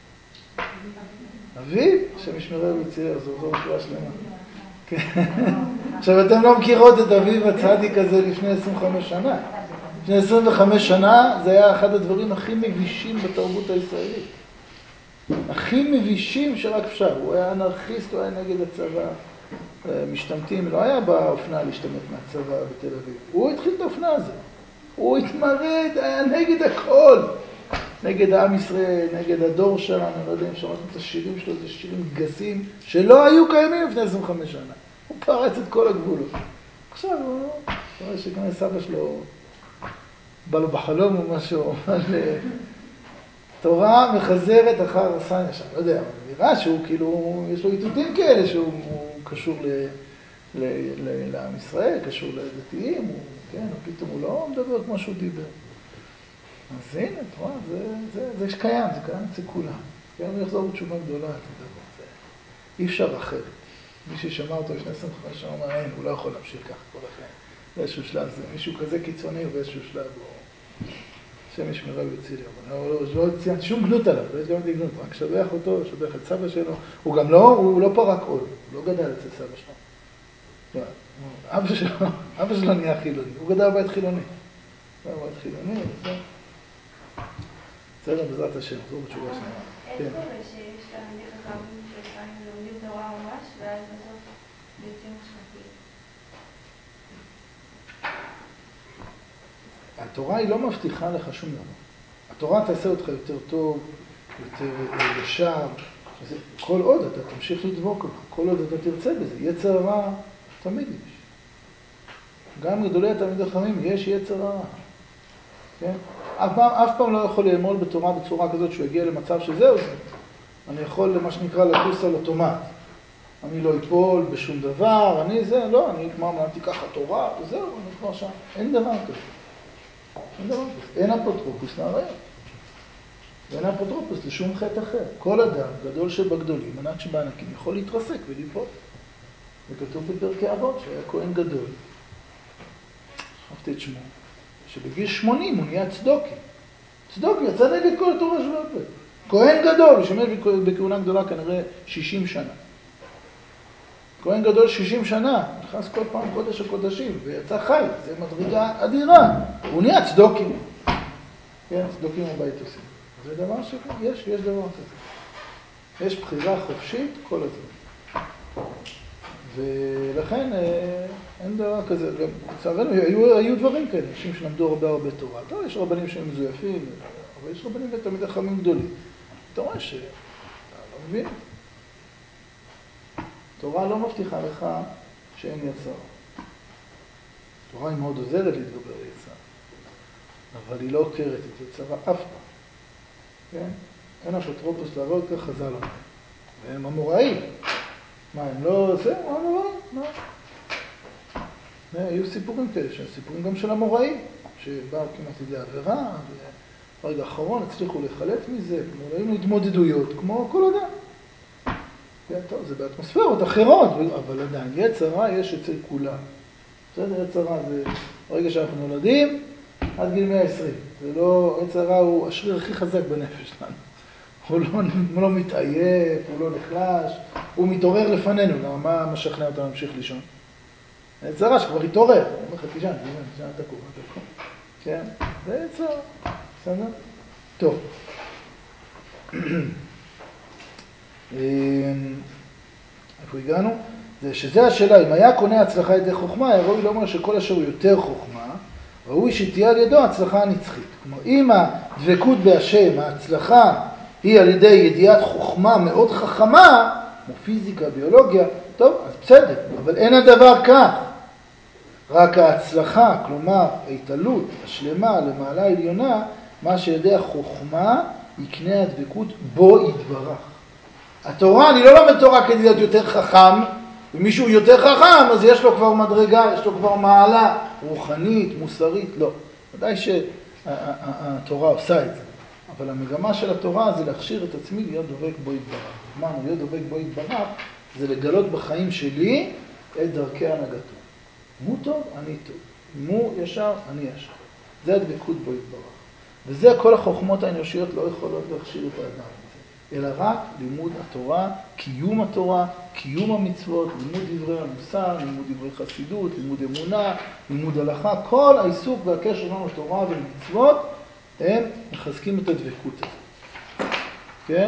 אביב, שם ישמרהו ויצילהו, זו רפואה שלמה. עכשיו, אתם לא מכירות את אביב הצדיק הזה לפני 25 שנה. לפני 25 שנה זה היה אחד הדברים הכי מבישים בתרבות הישראלית. הכי מבישים שרק אפשר. הוא היה אנרכיסט, הוא היה נגד הצבא. משתמטים, לא היה באופנה להשתמט מהצבא בתל אביב. הוא התחיל את האופנה הזה. הוא התמרד, היה נגד הכל. נגד העם ישראל, נגד הדור שלנו, אני לא יודע אם שמעתם את השירים שלו, זה שירים גסים שלא היו קיימים לפני 25 שנה. הוא פרץ את כל הגבולות. עכשיו הוא רואה שגם סבא שלו בא לו בחלום או משהו, אבל תורה מחזרת אחר הסניה שם, לא יודע, אבל נראה שהוא כאילו, יש לו עיתותים כאלה שהוא קשור לעם ישראל, קשור לדתיים, כן, פתאום הוא לא מדבר כמו שהוא דיבר. אז הנה, תראה, זה קיים, זה קיים אצל כולם. כן, הוא יחזור בתשובה גדולה, אי אפשר אחרת. מי ששמע אותו לפני 25 שנה אומר, אין, הוא לא יכול להמשיך ככה כל החיים. באיזשהו שלב זה, מישהו כזה קיצוני ובאיזשהו שלב הוא שם ישמרהו ויצילהו. לא ציינתי שום גנות עליו, לא התכוונתי גנות, רק שבח אותו, שבח את סבא שלו. הוא גם לא פרק עול, הוא לא גדל אצל סבא שלו. אבא שלו נהיה חילוני, הוא גדל בית חילוני. בית חילוני, בסדר, בעזרת השם, זו בתשובה שלנו. איך קורה שיש תלמידי חכמים שלפעמים לומדים תורה ממש, ואז בסוף יוצאים מושחתים? התורה היא לא מבטיחה לך שום דבר. התורה תעשה אותך יותר טוב, יותר ישר. כל עוד אתה תמשיך לדבוק לך, כל עוד אתה תרצה בזה. יצר רע תמיד יש. גם גדולי התלמידי חכמים יש יצר רע. כן? אף פעם לא יכול לאמול בתורה בצורה כזאת שהוא יגיע למצב שזהו זה. אני יכול למה שנקרא לטוס על אוטומט. אני לא אפול בשום דבר, אני כמו אמרתי ככה תורה, וזהו, אני כבר שם. אין דבר כזה. אין דבר כזה. אין אפוטרופוס לעריות. ואין אפוטרופוס לשום חטא אחר. כל אדם, גדול שבגדולים, ענת שבענקים, יכול להתרסק וליפול. וכתוב בפרקי אבות שהיה כהן גדול. שכחתי את שמו. שבגיל 80 הוא נהיה צדוקי. צדוקי יצא נגד כל התורה שבעל פה. כהן גדול, הוא שמש בכהונה גדולה כנראה 60 שנה. כהן גדול 60 שנה, נכנס כל פעם קודש הקודשים, ויצא חי, זה מדרגה אדירה. הוא נהיה צדוקי. כן, צדוקים הבית עושים. זה דבר שיש דבר כזה. יש בחירה חופשית כל הזמן. ולכן אין דבר כזה, לצערנו היו דברים כאלה, אנשים שלמדו הרבה תורה. טוב, יש רבנים שהם מזויפים, אבל יש רבנים ותלמידי חכמים גדולים. אתה רואה שאתה לא מבין. תורה לא מבטיחה לך שאין יצר. תורה היא מאוד עוזרת להתגבר ליצר, אבל היא לא עוקרת את יצרה אף פעם. כן? אין אפוטרופוס לעבוד כך חז"ל אומרים. והם אמוראים. מה, הם לא... זה, אמוראים, מה? היו סיפורים כאלה, סיפורים גם של אמוראים, שבאו כמעט לידי עבירה, וברגע האחרון הצליחו לחלט מזה, כמו היו התמודדויות, כמו כל אדם. כן, טוב, זה באטמוספירות אחרות, אבל עדיין, יצר רע יש אצל כולם. בסדר, יצר רע זה ברגע שאנחנו נולדים, עד גיל 120. זה לא, יצר רע הוא השריר הכי חזק בנפש שלנו. הוא לא מתעייף, הוא לא נחלש, הוא מתעורר לפנינו. למה, מה משכנע אותנו להמשיך לישון? יצר רע שכבר התעורר. אני אומר לך, תישן, תקום. כן, זה יצר רע. בסדר? טוב. איפה הגענו? זה שזה השאלה, אם היה קונה הצלחה ידי חוכמה, ראוי לומר שכל אשר הוא יותר חוכמה, ראוי שתהיה על ידו הצלחה הנצחית. כלומר, אם הדבקות בהשם, ההצלחה, היא על ידי ידיעת חוכמה מאוד חכמה, כמו פיזיקה, ביולוגיה, טוב, אז בסדר, אבל אין הדבר כך. רק ההצלחה, כלומר, ההתעלות, השלמה, למעלה העליונה, מה שידי החוכמה יקנה הדבקות בו יתברך. התורה, אני לא לומד תורה כדי להיות יותר חכם, ומישהו יותר חכם, אז יש לו כבר מדרגה, יש לו כבר מעלה רוחנית, מוסרית, לא. ודאי שהתורה עושה את זה. אבל המגמה של התורה זה להכשיר את עצמי להיות דבק בו יתברך. אמרנו, להיות דבק בו יתברך, זה לגלות בחיים שלי את דרכי הנהגתו. אם הוא טוב, אני טוב. אם הוא ישר, אני ישר. זה הדבקות בו יתברך. וזה כל החוכמות האנושיות לא יכולות להכשיר את האדם הזה. אלא רק לימוד התורה, קיום התורה, קיום המצוות, לימוד דברי המוסר, לימוד דברי חסידות, לימוד אמונה, לימוד הלכה. כל העיסוק והקשר שלנו לתורה ולמצוות, הם מחזקים את הדבקות הזאת. כן?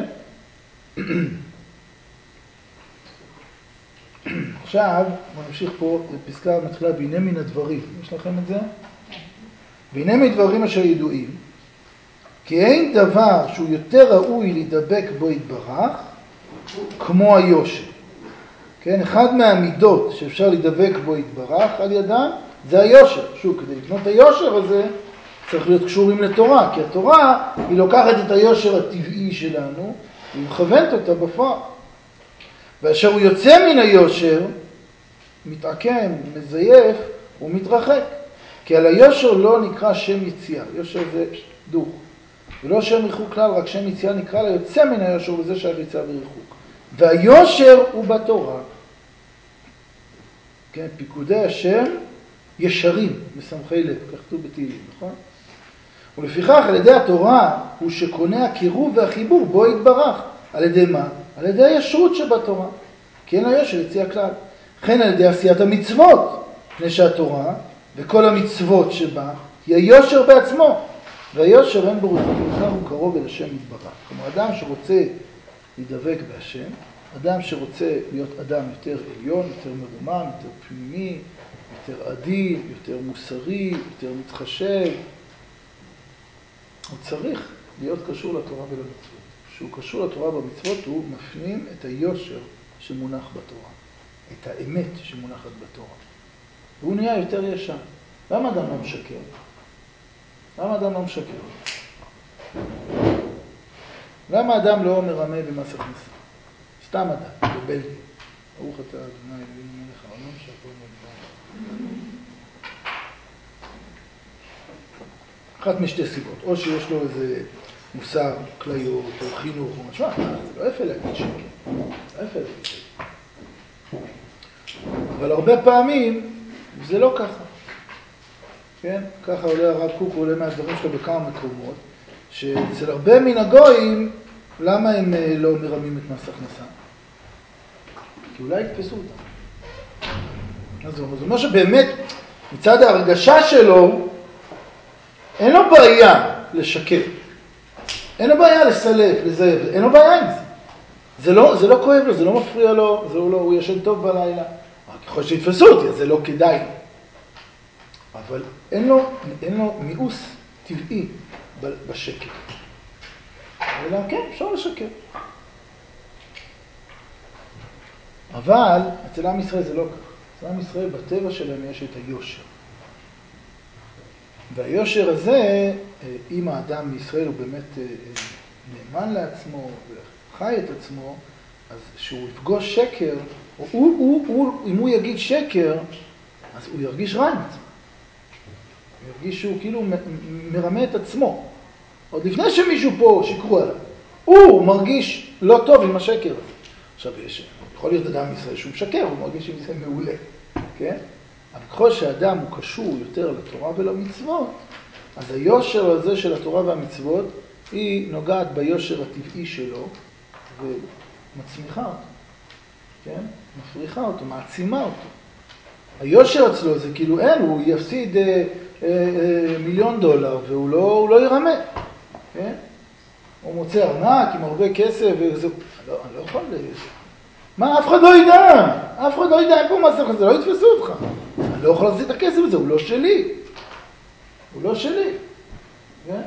עכשיו, נמשיך פה לפסקה מתחילה, והנה מן הדברים. יש לכם את זה? והנה מדברים אשר ידועים, כי אין דבר שהוא יותר ראוי להידבק בו יתברך, כמו היושר. כן? אחד מהמידות שאפשר להידבק בו יתברך על ידם, זה היושר. שוב, כדי לקנות את היושר הזה, צריך להיות קשורים לתורה, כי התורה היא לוקחת את היושר הטבעי שלנו, והיא מכוונת אותה בפועל. ואשר הוא יוצא מן היושר, מתעקם, מזייף ומתרחק. כי על היושר לא נקרא שם יציאה, יושר זה דוך. ולא שם ריחוק כלל, רק שם יציאה נקרא לה יוצא מן היושר, וזה שייך יציאה וריחוק. והיושר הוא בתורה. כן, פיקודי השם ישרים, משמחי לב, כך כתוב בתהילים, נכון? ולפיכך על ידי התורה הוא שקונה הקירוב והחיבור בו יתברך. על ידי מה? על ידי הישרות שבתורה. כי אין היושר יציאה כלל. לכן על ידי עשיית המצוות, לפני שהתורה וכל המצוות שבה היא היושר בעצמו. והיושר אין בו רחוק, הוא קרוב אל השם יתברך. כלומר, אדם שרוצה להידבק בהשם, אדם שרוצה להיות אדם יותר עליון, יותר מרומן, יותר פנימי, יותר עדין, יותר מוסרי, יותר מתחשב, הוא צריך להיות קשור לתורה ולמצוות. כשהוא קשור לתורה במצוות, הוא מפנים את היושר שמונח בתורה, את האמת שמונחת בתורה. והוא נהיה יותר ישר. למה אדם לא משקר? למה אדם לא משקר? למה אדם לא מרמה במס הכנסה? סתם אדם, בבלגיה. ברוך אתה אדוני אלוהינו מלך העולם שהכל נהיה. אחת משתי סיבות, או שיש לו איזה מוסר, כליות, או חינוך, או משהו, זה לא יפה להגיד שקר. לא יפה להגיד שקר. אבל הרבה פעמים זה לא ככה. כן? ככה עולה הרב קוק, הוא עולה מהדברים שלו בכמה מקומות, שאצל הרבה מן הגויים, למה הם לא מרמים את מס הכנסה? כי אולי יתפסו אותם. אז זה אומר שבאמת, מצד ההרגשה שלו, אין לו בעיה לשקר. אין לו בעיה לסלף, לזייף, אין לו בעיה עם זה. זה לא כואב לו, זה לא מפריע לו, הוא ישן טוב בלילה. ככל שיתפסו אותי, אז זה לא כדאי. אבל אין לו מיאוס טבעי בשקר. אלא כן, אפשר לשקר. אבל אצל עם ישראל זה לא כך. אצל עם ישראל בטבע שלהם יש את היושר. והיושר הזה, אם האדם מישראל הוא באמת נאמן לעצמו וחי את עצמו, אז שהוא יפגוש שקר, אם הוא יגיד שקר, אז הוא ירגיש רע עם עצמו. הוא ירגיש שהוא כאילו מרמה את עצמו. עוד לפני שמישהו פה שיקרו עליו. הוא מרגיש לא טוב עם השקר הזה. עכשיו, יכול להיות אדם מישראל שהוא משקר, הוא מרגיש עם זה מעולה. כן? אבל ככל שהאדם הוא קשור יותר לתורה ולמצוות, אז היושר הזה של התורה והמצוות, היא נוגעת ביושר הטבעי שלו, ומצמיחה אותו. כן? מפריחה אותו, מעצימה אותו. היושר אצלו זה כאילו אין, הוא יפסיד $1,000,000 והוא לא ירמה. כן? הוא מוצא ארנק עם הרבה כסף וזה... אני לא יכול... מה? אף אחד לא ידע. אף אחד לא ידע. אין פה מסך הזה, לא יתפסו אותך. אני לא יכול להחזיק את הכסף הזה, הוא לא שלי. הוא לא שלי. כן?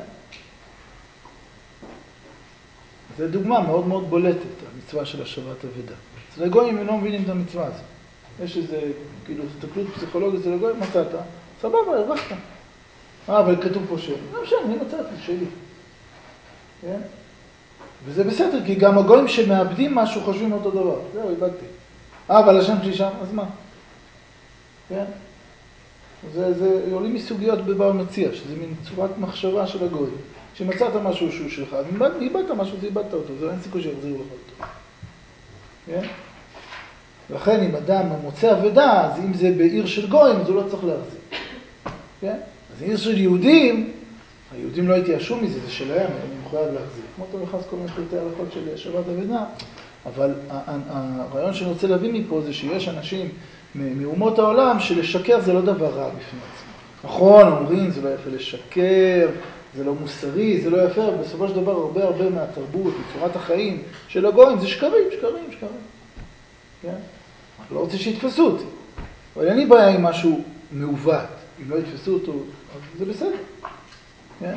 זו דוגמה מאוד מאוד בולטת, המצווה של השבת אבדה. אצל הגויים הם לא מבינים את המצווה הזאת. יש איזה, כאילו, הסתכלות פסיכולוגית אצל הגויים, מצאת, סבבה, הרווחת. אבל כתוב פה שלי. לא משנה, אני מצאתי, שלי. כן? וזה בסדר, כי גם הגויים שמאבדים משהו חושבים אותו דבר. זהו, איבדתי. אבל השם שלי שם, אז מה? כן? זה עולים מסוגיות בבר מציע, שזה מין צורת מחשבה של הגויים. שמצאת משהו שהוא שלך, אז איבדת משהו, זה איבדת אותו, זה אין סיכוי שיחזירו לך אותו. כן? ולכן אם אדם מוצא אבדה, אז אם זה בעיר של גויים, אז הוא לא צריך להחזיק. כן? אז עיר של יהודים, היהודים לא התייאשו מזה, זה שלהם, הם מחויב להחזיק. כמו אתה נכנס כל מיני פרטי הלכות של שבת אבדה, אבל הרעיון שאני רוצה להביא מפה זה שיש אנשים מאומות העולם שלשקר זה לא דבר רע בפני עצמו. נכון, אומרים, זה לא יפה לשקר, זה לא מוסרי, זה לא יפה, אבל בסופו של דבר הרבה מהתרבות, מצורת החיים של הגויים, זה שקרים. כן? אני לא רוצה שיתפסו אותי. אבל אין לי בעיה עם משהו מעוות. אם לא יתפסו אותו, אז זה בסדר. כן?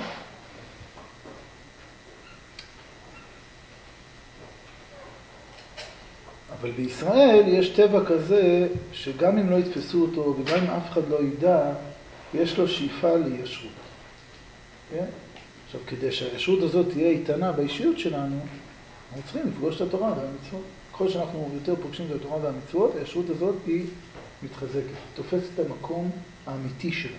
אבל בישראל יש טבע כזה שגם אם לא יתפסו אותו וגם אם אף אחד לא ידע, יש לו שאיפה לישרות. כן? עכשיו, כדי שהישרות הזאת תהיה איתנה באישיות שלנו, אנחנו צריכים לפגוש את התורה והמצוות. ככל שאנחנו יותר פוגשים את התורה והמצוות, הישרות הזאת היא מתחזקת, תופסת את המקום האמיתי שלה.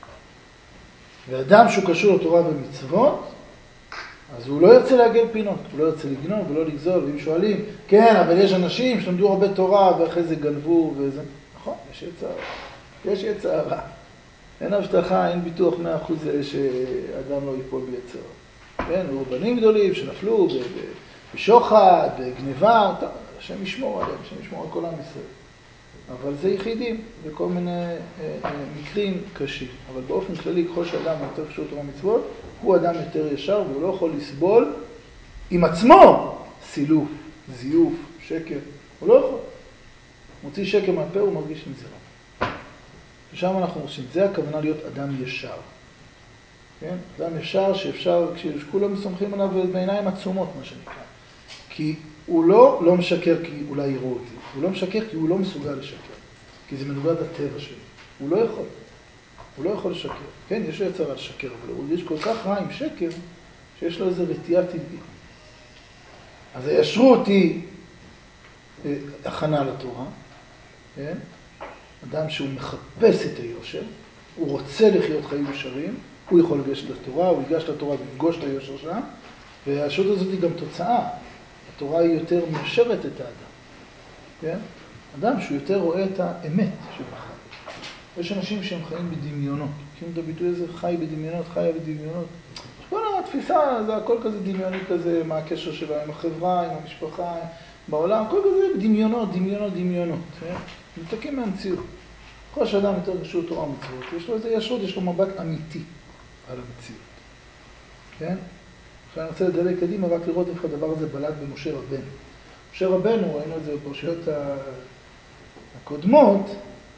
ואדם שהוא קשור לתורה ומצוות, אז הוא לא ירצה לעגל פינות, הוא לא ירצה לגנוב ולא לגזול, ואם שואלים, כן, אבל יש אנשים שלמדו הרבה תורה ואחרי זה גנבו וזה. נכון, יש יצר רע. אין הבטחה, אין ביטוח 100% שאדם לא ייפול ביצר. כן, היו רבנים גדולים שנפלו בשוחד, בגניבה, השם ישמור עליהם, השם ישמור על כל עם ישראל. אבל זה יחידים, וכל מיני מקרים קשים. אבל באופן כללי, ככל שאדם יותר קשור לתורה ומצוות, הוא אדם יותר ישר, והוא לא יכול לסבול עם עצמו סילוף, זיוף, שקר. הוא לא יכול. מוציא שקר מהפה, הוא מרגיש עם זה רע. ושם אנחנו עושים, זה הכוונה להיות אדם ישר. כן? אדם ישר שאפשר, כשכולם סומכים עליו בעיניים עצומות, מה שנקרא. כי הוא לא משקר כי אולי יראו אותי. הוא לא משקר כי הוא לא מסוגל לשקר. כי זה מנוגד לטבע שלו. הוא לא יכול. הוא לא יכול לשקר. כן, יש לו יצר על שקר, אבל הוא יש כל כך רע עם שקר, שיש לו איזו רתיעה טבעית. אז הישרות היא הכנה לתורה. כן? אדם שהוא מחפש את היושר, הוא רוצה לחיות חיים ישרים, הוא יכול לגשת לתורה, הוא ייגש לתורה ויפגוש את היושר שם, והישרות הזאת היא גם תוצאה. התורה היא יותר מיישרת את האדם. כן? אדם שהוא יותר רואה את האמת שבחיים. יש אנשים שהם חיים בדמיונות. כאילו את הביטוי הזה, חי בדמיונות, חיה בדמיונות. כל התפיסה, זה הכל כזה דמיוני כזה, מה הקשר שלה עם החברה, עם המשפחה, בעולם, הכל כזה דמיונות. כן? מתקים מהמציאות. כל שאדם יותר קשור תורה ומצוות, יש לו איזה ישרות, יש לו מבט אמיתי על המציאות. כן? עכשיו אני רוצה לדלג קדימה, רק לראות איך הדבר הזה בלט במשה רבנו. משה רבנו, ראינו את זה בפרשיות הקודמות,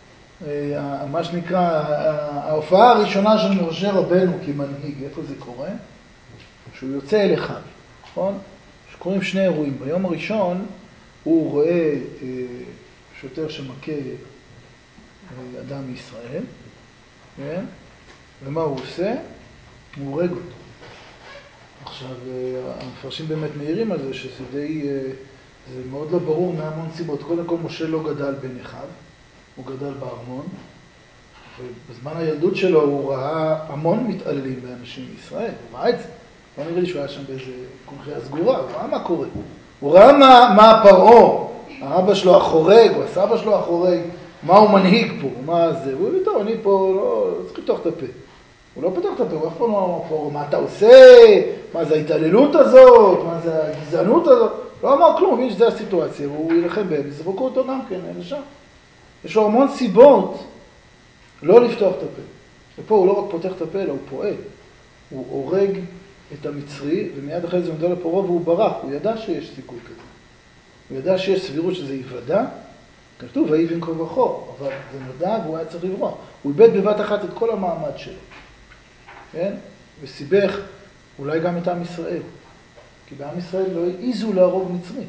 מה שנקרא, ההופעה הראשונה של משה רבנו כמנהיג, איפה זה קורה? שהוא יוצא אל אחיו, נכון? שקוראים שני אירועים. ביום הראשון הוא רואה שוטר שמכה אדם מישראל, כן? ומה הוא עושה? הוא הורג אותו. עכשיו, המפרשים באמת מעירים על זה שזה די, זה מאוד לא ברור מהמון סיבות. קודם כל, משה לא גדל בין אחיו, הוא גדל בארמון, ובזמן הילדות שלו הוא ראה המון מתעללים באנשים מישראל, הוא ראה את זה. לא נראה לי שהוא היה שם באיזה קונחייה סגורה, הוא ראה מה קורה. הוא ראה מה פרעה, האבא שלו החורג, או הסבא שלו החורג, מה הוא מנהיג פה, מה זה. הוא אומר, טוב, אני פה לא צריך לפתוח את הפה. הוא לא פתח את הפה, הוא אף פעם לא אמר פה, מה אתה עושה? מה זה ההתעללות הזאת? מה זה הגזענות הזאת? לא אמר כלום, מבין שזה הסיטואציה, והוא ילחם בהם, יזרקו אותו גם כן, לשם. יש לו המון סיבות לא לפתוח את הפה. ופה הוא לא רק פותח את הפה, אלא הוא פועל. הוא הורג את המצרי, ומיד אחרי זה נודע לפרעה והוא ברח. הוא ידע שיש סיכוי כזה. הוא ידע שיש סבירות שזה ייוודע. כתוב, ויבן כה וכה, אבל זה נודע והוא היה צריך לברוח. הוא איבד בבת אחת את כל המעמד שלו. כן? וסיבך אולי גם את עם ישראל. כי בעם ישראל לא העיזו להרוג מצרי.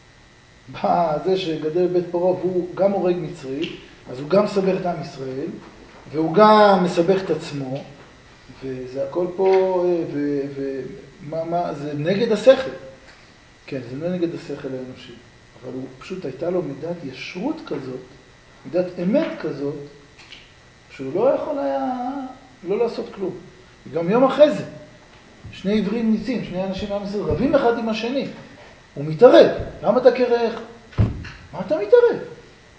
זה שגדל בית פרעה והוא גם הורג מצרי, אז הוא גם מסבך את עם ישראל, והוא גם מסבך את עצמו, וזה הכל פה, זה נגד השכל. כן, זה לא נגד השכל האנושי. אבל הוא פשוט הייתה לו מידת ישרות כזאת, מידת אמת כזאת, שהוא לא יכול היה לא לעשות כלום. וגם יום אחרי זה, שני עברים ניצים, שני אנשים מעם ישראל, רבים אחד עם השני. הוא מתערב. למה אתה קרח? מה אתה מתערב?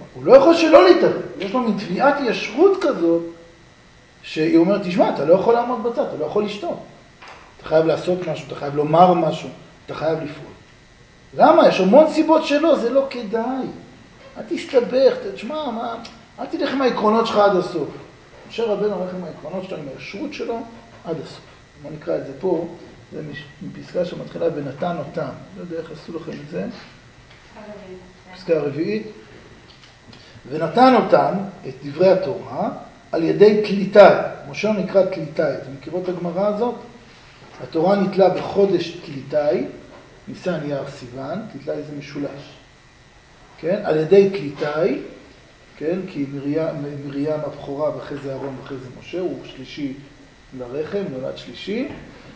הוא לא יכול שלא להתערב. יש לו מין תביעת ישרות כזאת, שהיא אומרת, תשמע, אתה לא יכול לעמוד בצד, אתה לא יכול לשתות. אתה חייב לעשות משהו, אתה חייב לומר משהו, אתה חייב לפעול. למה? יש המון סיבות שלא, זה לא כדאי. אל תסתבך, תשמע, אל תלך עם העקרונות שלך עד הסוף. משה רבנו הולך עם העקרונות שלו, עם הישרות שלו, עד הסוף. בוא נקרא את זה פה, זה מפסקה שמתחילה ונתן אותם. לא יודע איך עשו לכם את זה. פסקה הרביעית. ונתן אותם, את דברי התורה, על ידי תליטאי. משה נקרא תליטאי. אתם מכירות את הגמרא הזאת? התורה נתלה בחודש תליטאי, ניסן אייר סיוון, תליטאי זה משולש. כן? על ידי תליטאי, כן? כי מרים הבכורה ואחרי זה אהרון ואחרי זה משה, הוא שלישי לרחם, נולד שלישי,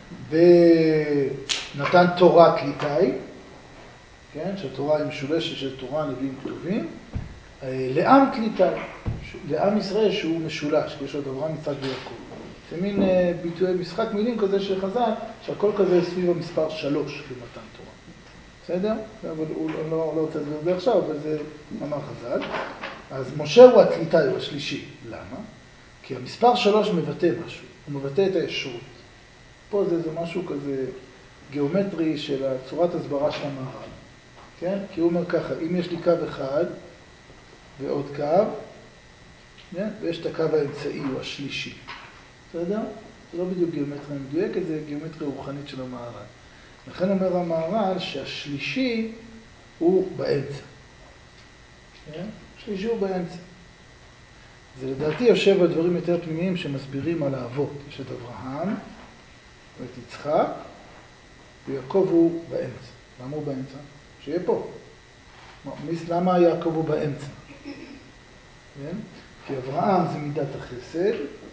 ונתן תורה תליטאי, כן? שהתורה היא משולשת של תורה, נביאים כתובים, לעם תליטאי, לעם ישראל שהוא משולש, כי יש לו את אברהם, יצחק ויעקב. זה מין ביטוי, משחק מילים כזה של חז"ל, שהכל כזה סביב המספר 3 במתן תורה. בסדר? אבל הוא לא רוצה לדבר את זה עכשיו, אבל זה אמר חז"ל. אז משה הוא התליטאי, הוא השלישי. למה? כי המספר 3 מבטא משהו, הוא מבטא את הישרות. פה זה משהו כזה גיאומטרי של צורת הסברה של המהר"ל. כן? כי הוא אומר ככה, אם יש לי קו אחד ועוד קו, כן? ויש את הקו האמצעי, הוא השלישי. בסדר? זה לא בדיוק גיאומטריה מדויקת, זה גיאומטריה רוחנית של המהר"ל. לכן אומר המהר"ל שהשלישי הוא באמצע. כן? השלישי הוא באמצע. זה לדעתי יושב על דברים יותר פנימיים שמסבירים על האבות. יש את אברהם ואת יצחק, ויעקב הוא באמצע. למה הוא באמצע? שיהיה פה. למה יעקב הוא באמצע? כן? כי אברהם זה מידת החסד,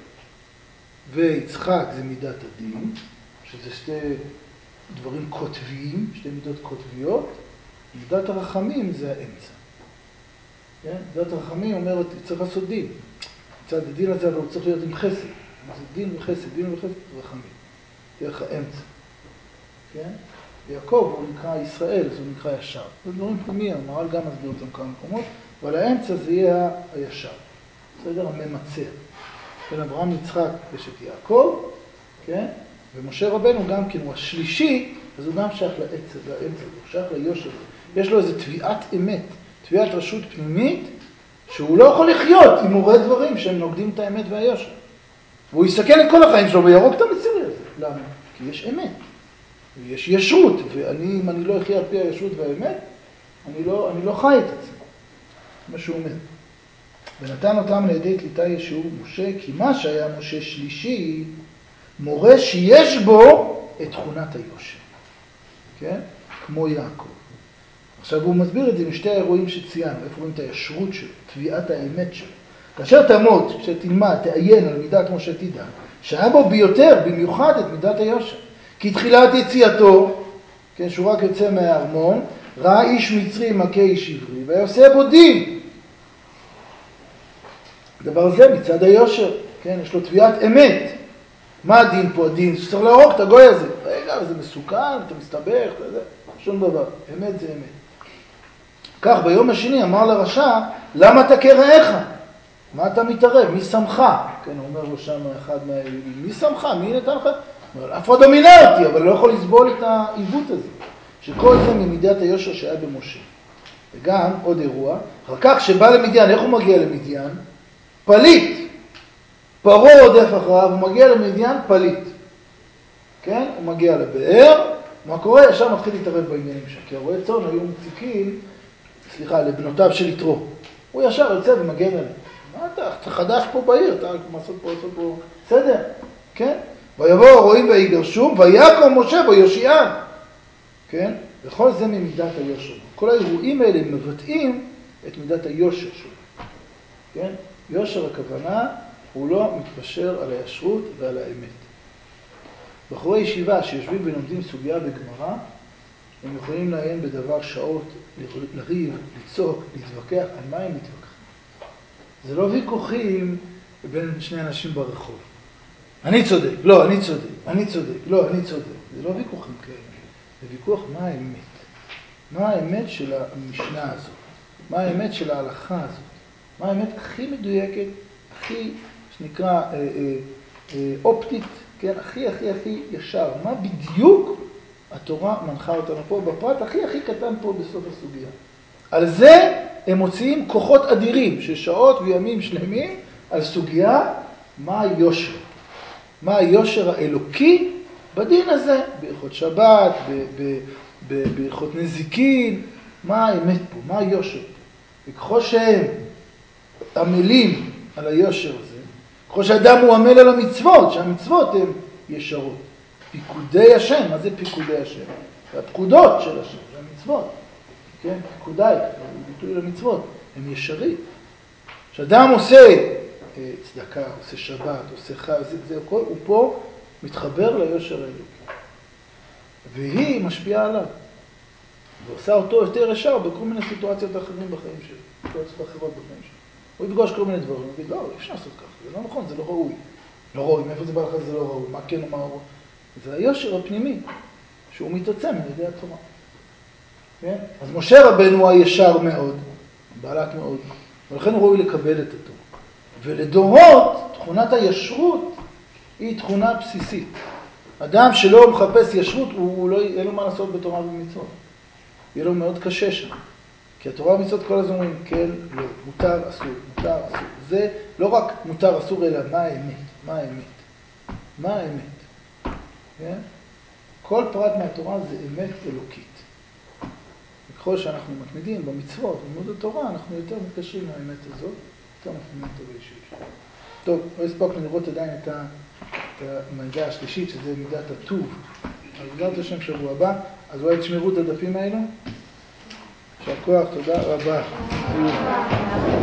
ויצחק זה מידת הדין, שזה שתי דברים קוטביים, שתי מידות קוטביות. מידת הרחמים זה האמצע. כן? מידת הרחמים אומרת, צריך לעשות דין. מצד הדין הזה, אבל הוא צריך להיות עם חסד. זה דין וחסד, דין וחסד, רחמים. דרך האמצע. כן? יעקב הוא נקרא ישראל, אז הוא נקרא ישר. זה דברים פנימיים, המהר"ל גם מסביר אותם כמה מקומות, אבל האמצע זה יהיה הישר. בסדר? הממצר. כן, אברהם, יצחק יש את יעקב, כן? ומשה רבנו גם כן הוא השלישי, אז הוא גם שייך לאמצע, הוא שייך ליושר. יש לו איזו תביעת אמת, תביעת רשות פנימית, שהוא לא יכול לחיות אם הוא רואה דברים שהם נוגדים את האמת והיושר. והוא יסכן את כל החיים שלו וירוג את המציאות הזה. למה? כי יש אמת, ויש ישרות, אם אני לא אחיה על פי הישרות והאמת, אני לא חי את עצמי. מה שהוא אומר. ונתן אותם לידי תליטאי שהוא משה, כי מה שהיה משה שלישי, מורה שיש בו את תכונת היושר. כן? כמו יעקב. עכשיו הוא מסביר את זה משתי האירועים שציינו, איפה רואים את הישרות שלו, תביעת האמת שלו. כאשר תעמוד, כשתלמד, תעיין על מידת משה תדע, שהיה בו ביותר, במיוחד את מידת היושר. כי תחילת יציאתו, כן, שהוא רק יוצא מהארמון, ראה איש מצרי מכה איש עברי, ויעשה בו דין. הדבר הזה מצד היושר, כן, יש לו תביעת אמת. מה הדין פה? הדין שצריך להרוג את הגוי הזה. רגע, זה מסוכן, אתה מסתבך, זה שום דבר. אמת זה אמת. כך ביום השני אמר לרשע, למה תכה רעך? מה אתה מתערב? מי שמך? כן, הוא אומר לו שם אחד מהיהודים, מי שמך? מי נתן לך? אף אחד לא מינה אותי, אבל לא יכול לסבול את העיוות הזה. שכל זה ממידת היושר שהיה במשה. וגם עוד אירוע, אחר כך שבא למדיין, איך הוא מגיע למדיין? פליט. פרעה רודף אחריו, הוא מגיע למדיין פליט. כן? הוא מגיע לבאר, מה קורה? ישר מתחיל להתערב בעניינים שם. כי הרועי צאן היו מציקים, לבנותיו של יתרו. הוא ישר יוצא ומגן עליהם. מה אתה חדש פה בעיר, אתה לעשות פה, בסדר, כן? ויבוא הרועים ויגרשום, ויעקב משה ויושיעם. כן? וכל זה ממידת היושר. כל האירועים האלה מבטאים את מידת היושר שלו. כן? יושר הכוונה הוא לא מתפשר על הישרות ועל האמת. בחורי ישיבה שיושבים ולומדים סוגיה בגמרא, הם יכולים לעיין בדבר שעות, לריב, לצעוק, להתווכח. על מה הם מתווכחים? זה לא ויכוחים בין שני אנשים ברחוב. אני צודק, לא, אני צודק, אני צודק, לא, אני צודק. זה לא ויכוחים כאלה. זה ויכוח מה האמת. מה האמת של המשנה הזאת. מה האמת של ההלכה הזאת? מה האמת הכי מדויקת, הכי, שנקרא, אופטית, כן? הכי ישר. מה בדיוק התורה מנחה אותנו פה, בפרט הכי קטן פה בסוף הסוגיה. על זה הם מוציאים כוחות אדירים, ששעות וימים שלמים, על סוגיה, מה היושר? מה היושר האלוקי בדין הזה? בהלכות שבת, בהלכות נזיקין, מה האמת פה? מה היושר פה? וככל שהם עמלים על היושר הזה, ככל שאדם הוא עמל על המצוות, שהמצוות הן ישרות. פיקודי השם, מה זה פיקודי השם? והפקודות של השם, זה המצוות. כן? פיקודיי, ביטוי למצוות, הם ישרים. כשאדם עושה צדקה, עושה שבת, עושה חי, זה הכל, הוא פה מתחבר ליושר האלוקי. והיא משפיעה עליו. ועושה אותו יותר ישר בכל מיני סיטואציות אחרים בחיים שלו. סיטואציות אחרות בחיים שלו. הוא יפגוש כל מיני דברים, הוא יגיד, לא, אפשר לעשות ככה, זה לא נכון, זה לא ראוי. לא ראוי, מאיפה זה בא לך, זה לא ראוי, מה כן ומה ראוי. זה היושר הפנימי, שהוא מתעצם על ידי התורה. כן? אז משה רבנו הוא הישר מאוד, בעלת מאוד, ולכן הוא ראוי לקבל את התורה. ולדורות, תכונת הישרות היא תכונה בסיסית. אדם שלא מחפש ישרות, הוא לא יהיה לו מה לעשות בתורה ובמצוות. יהיה לו מאוד קשה שם. כי התורה ובמצוות כל הזמן אומרים, כן, לא, מותר, אסור, מותר, אסור. זה לא רק מותר, אסור, אלא מה האמת? מה האמת? מה האמת? כן? כל פרט מהתורה זה אמת אלוקית. וככל שאנחנו מתמידים במצוות, בלימוד התורה, אנחנו יותר מתקשרים לאמת הזאת, יותר מפנימים אותו בישוב שלנו. טוב, לא הספקנו לראות עדיין את המידה השלישית, שזה מידת הטוב. אז בעזרת השם שבוע הבא, אז אולי תשמרו את הדפים האלו. יישר כוח, תודה רבה.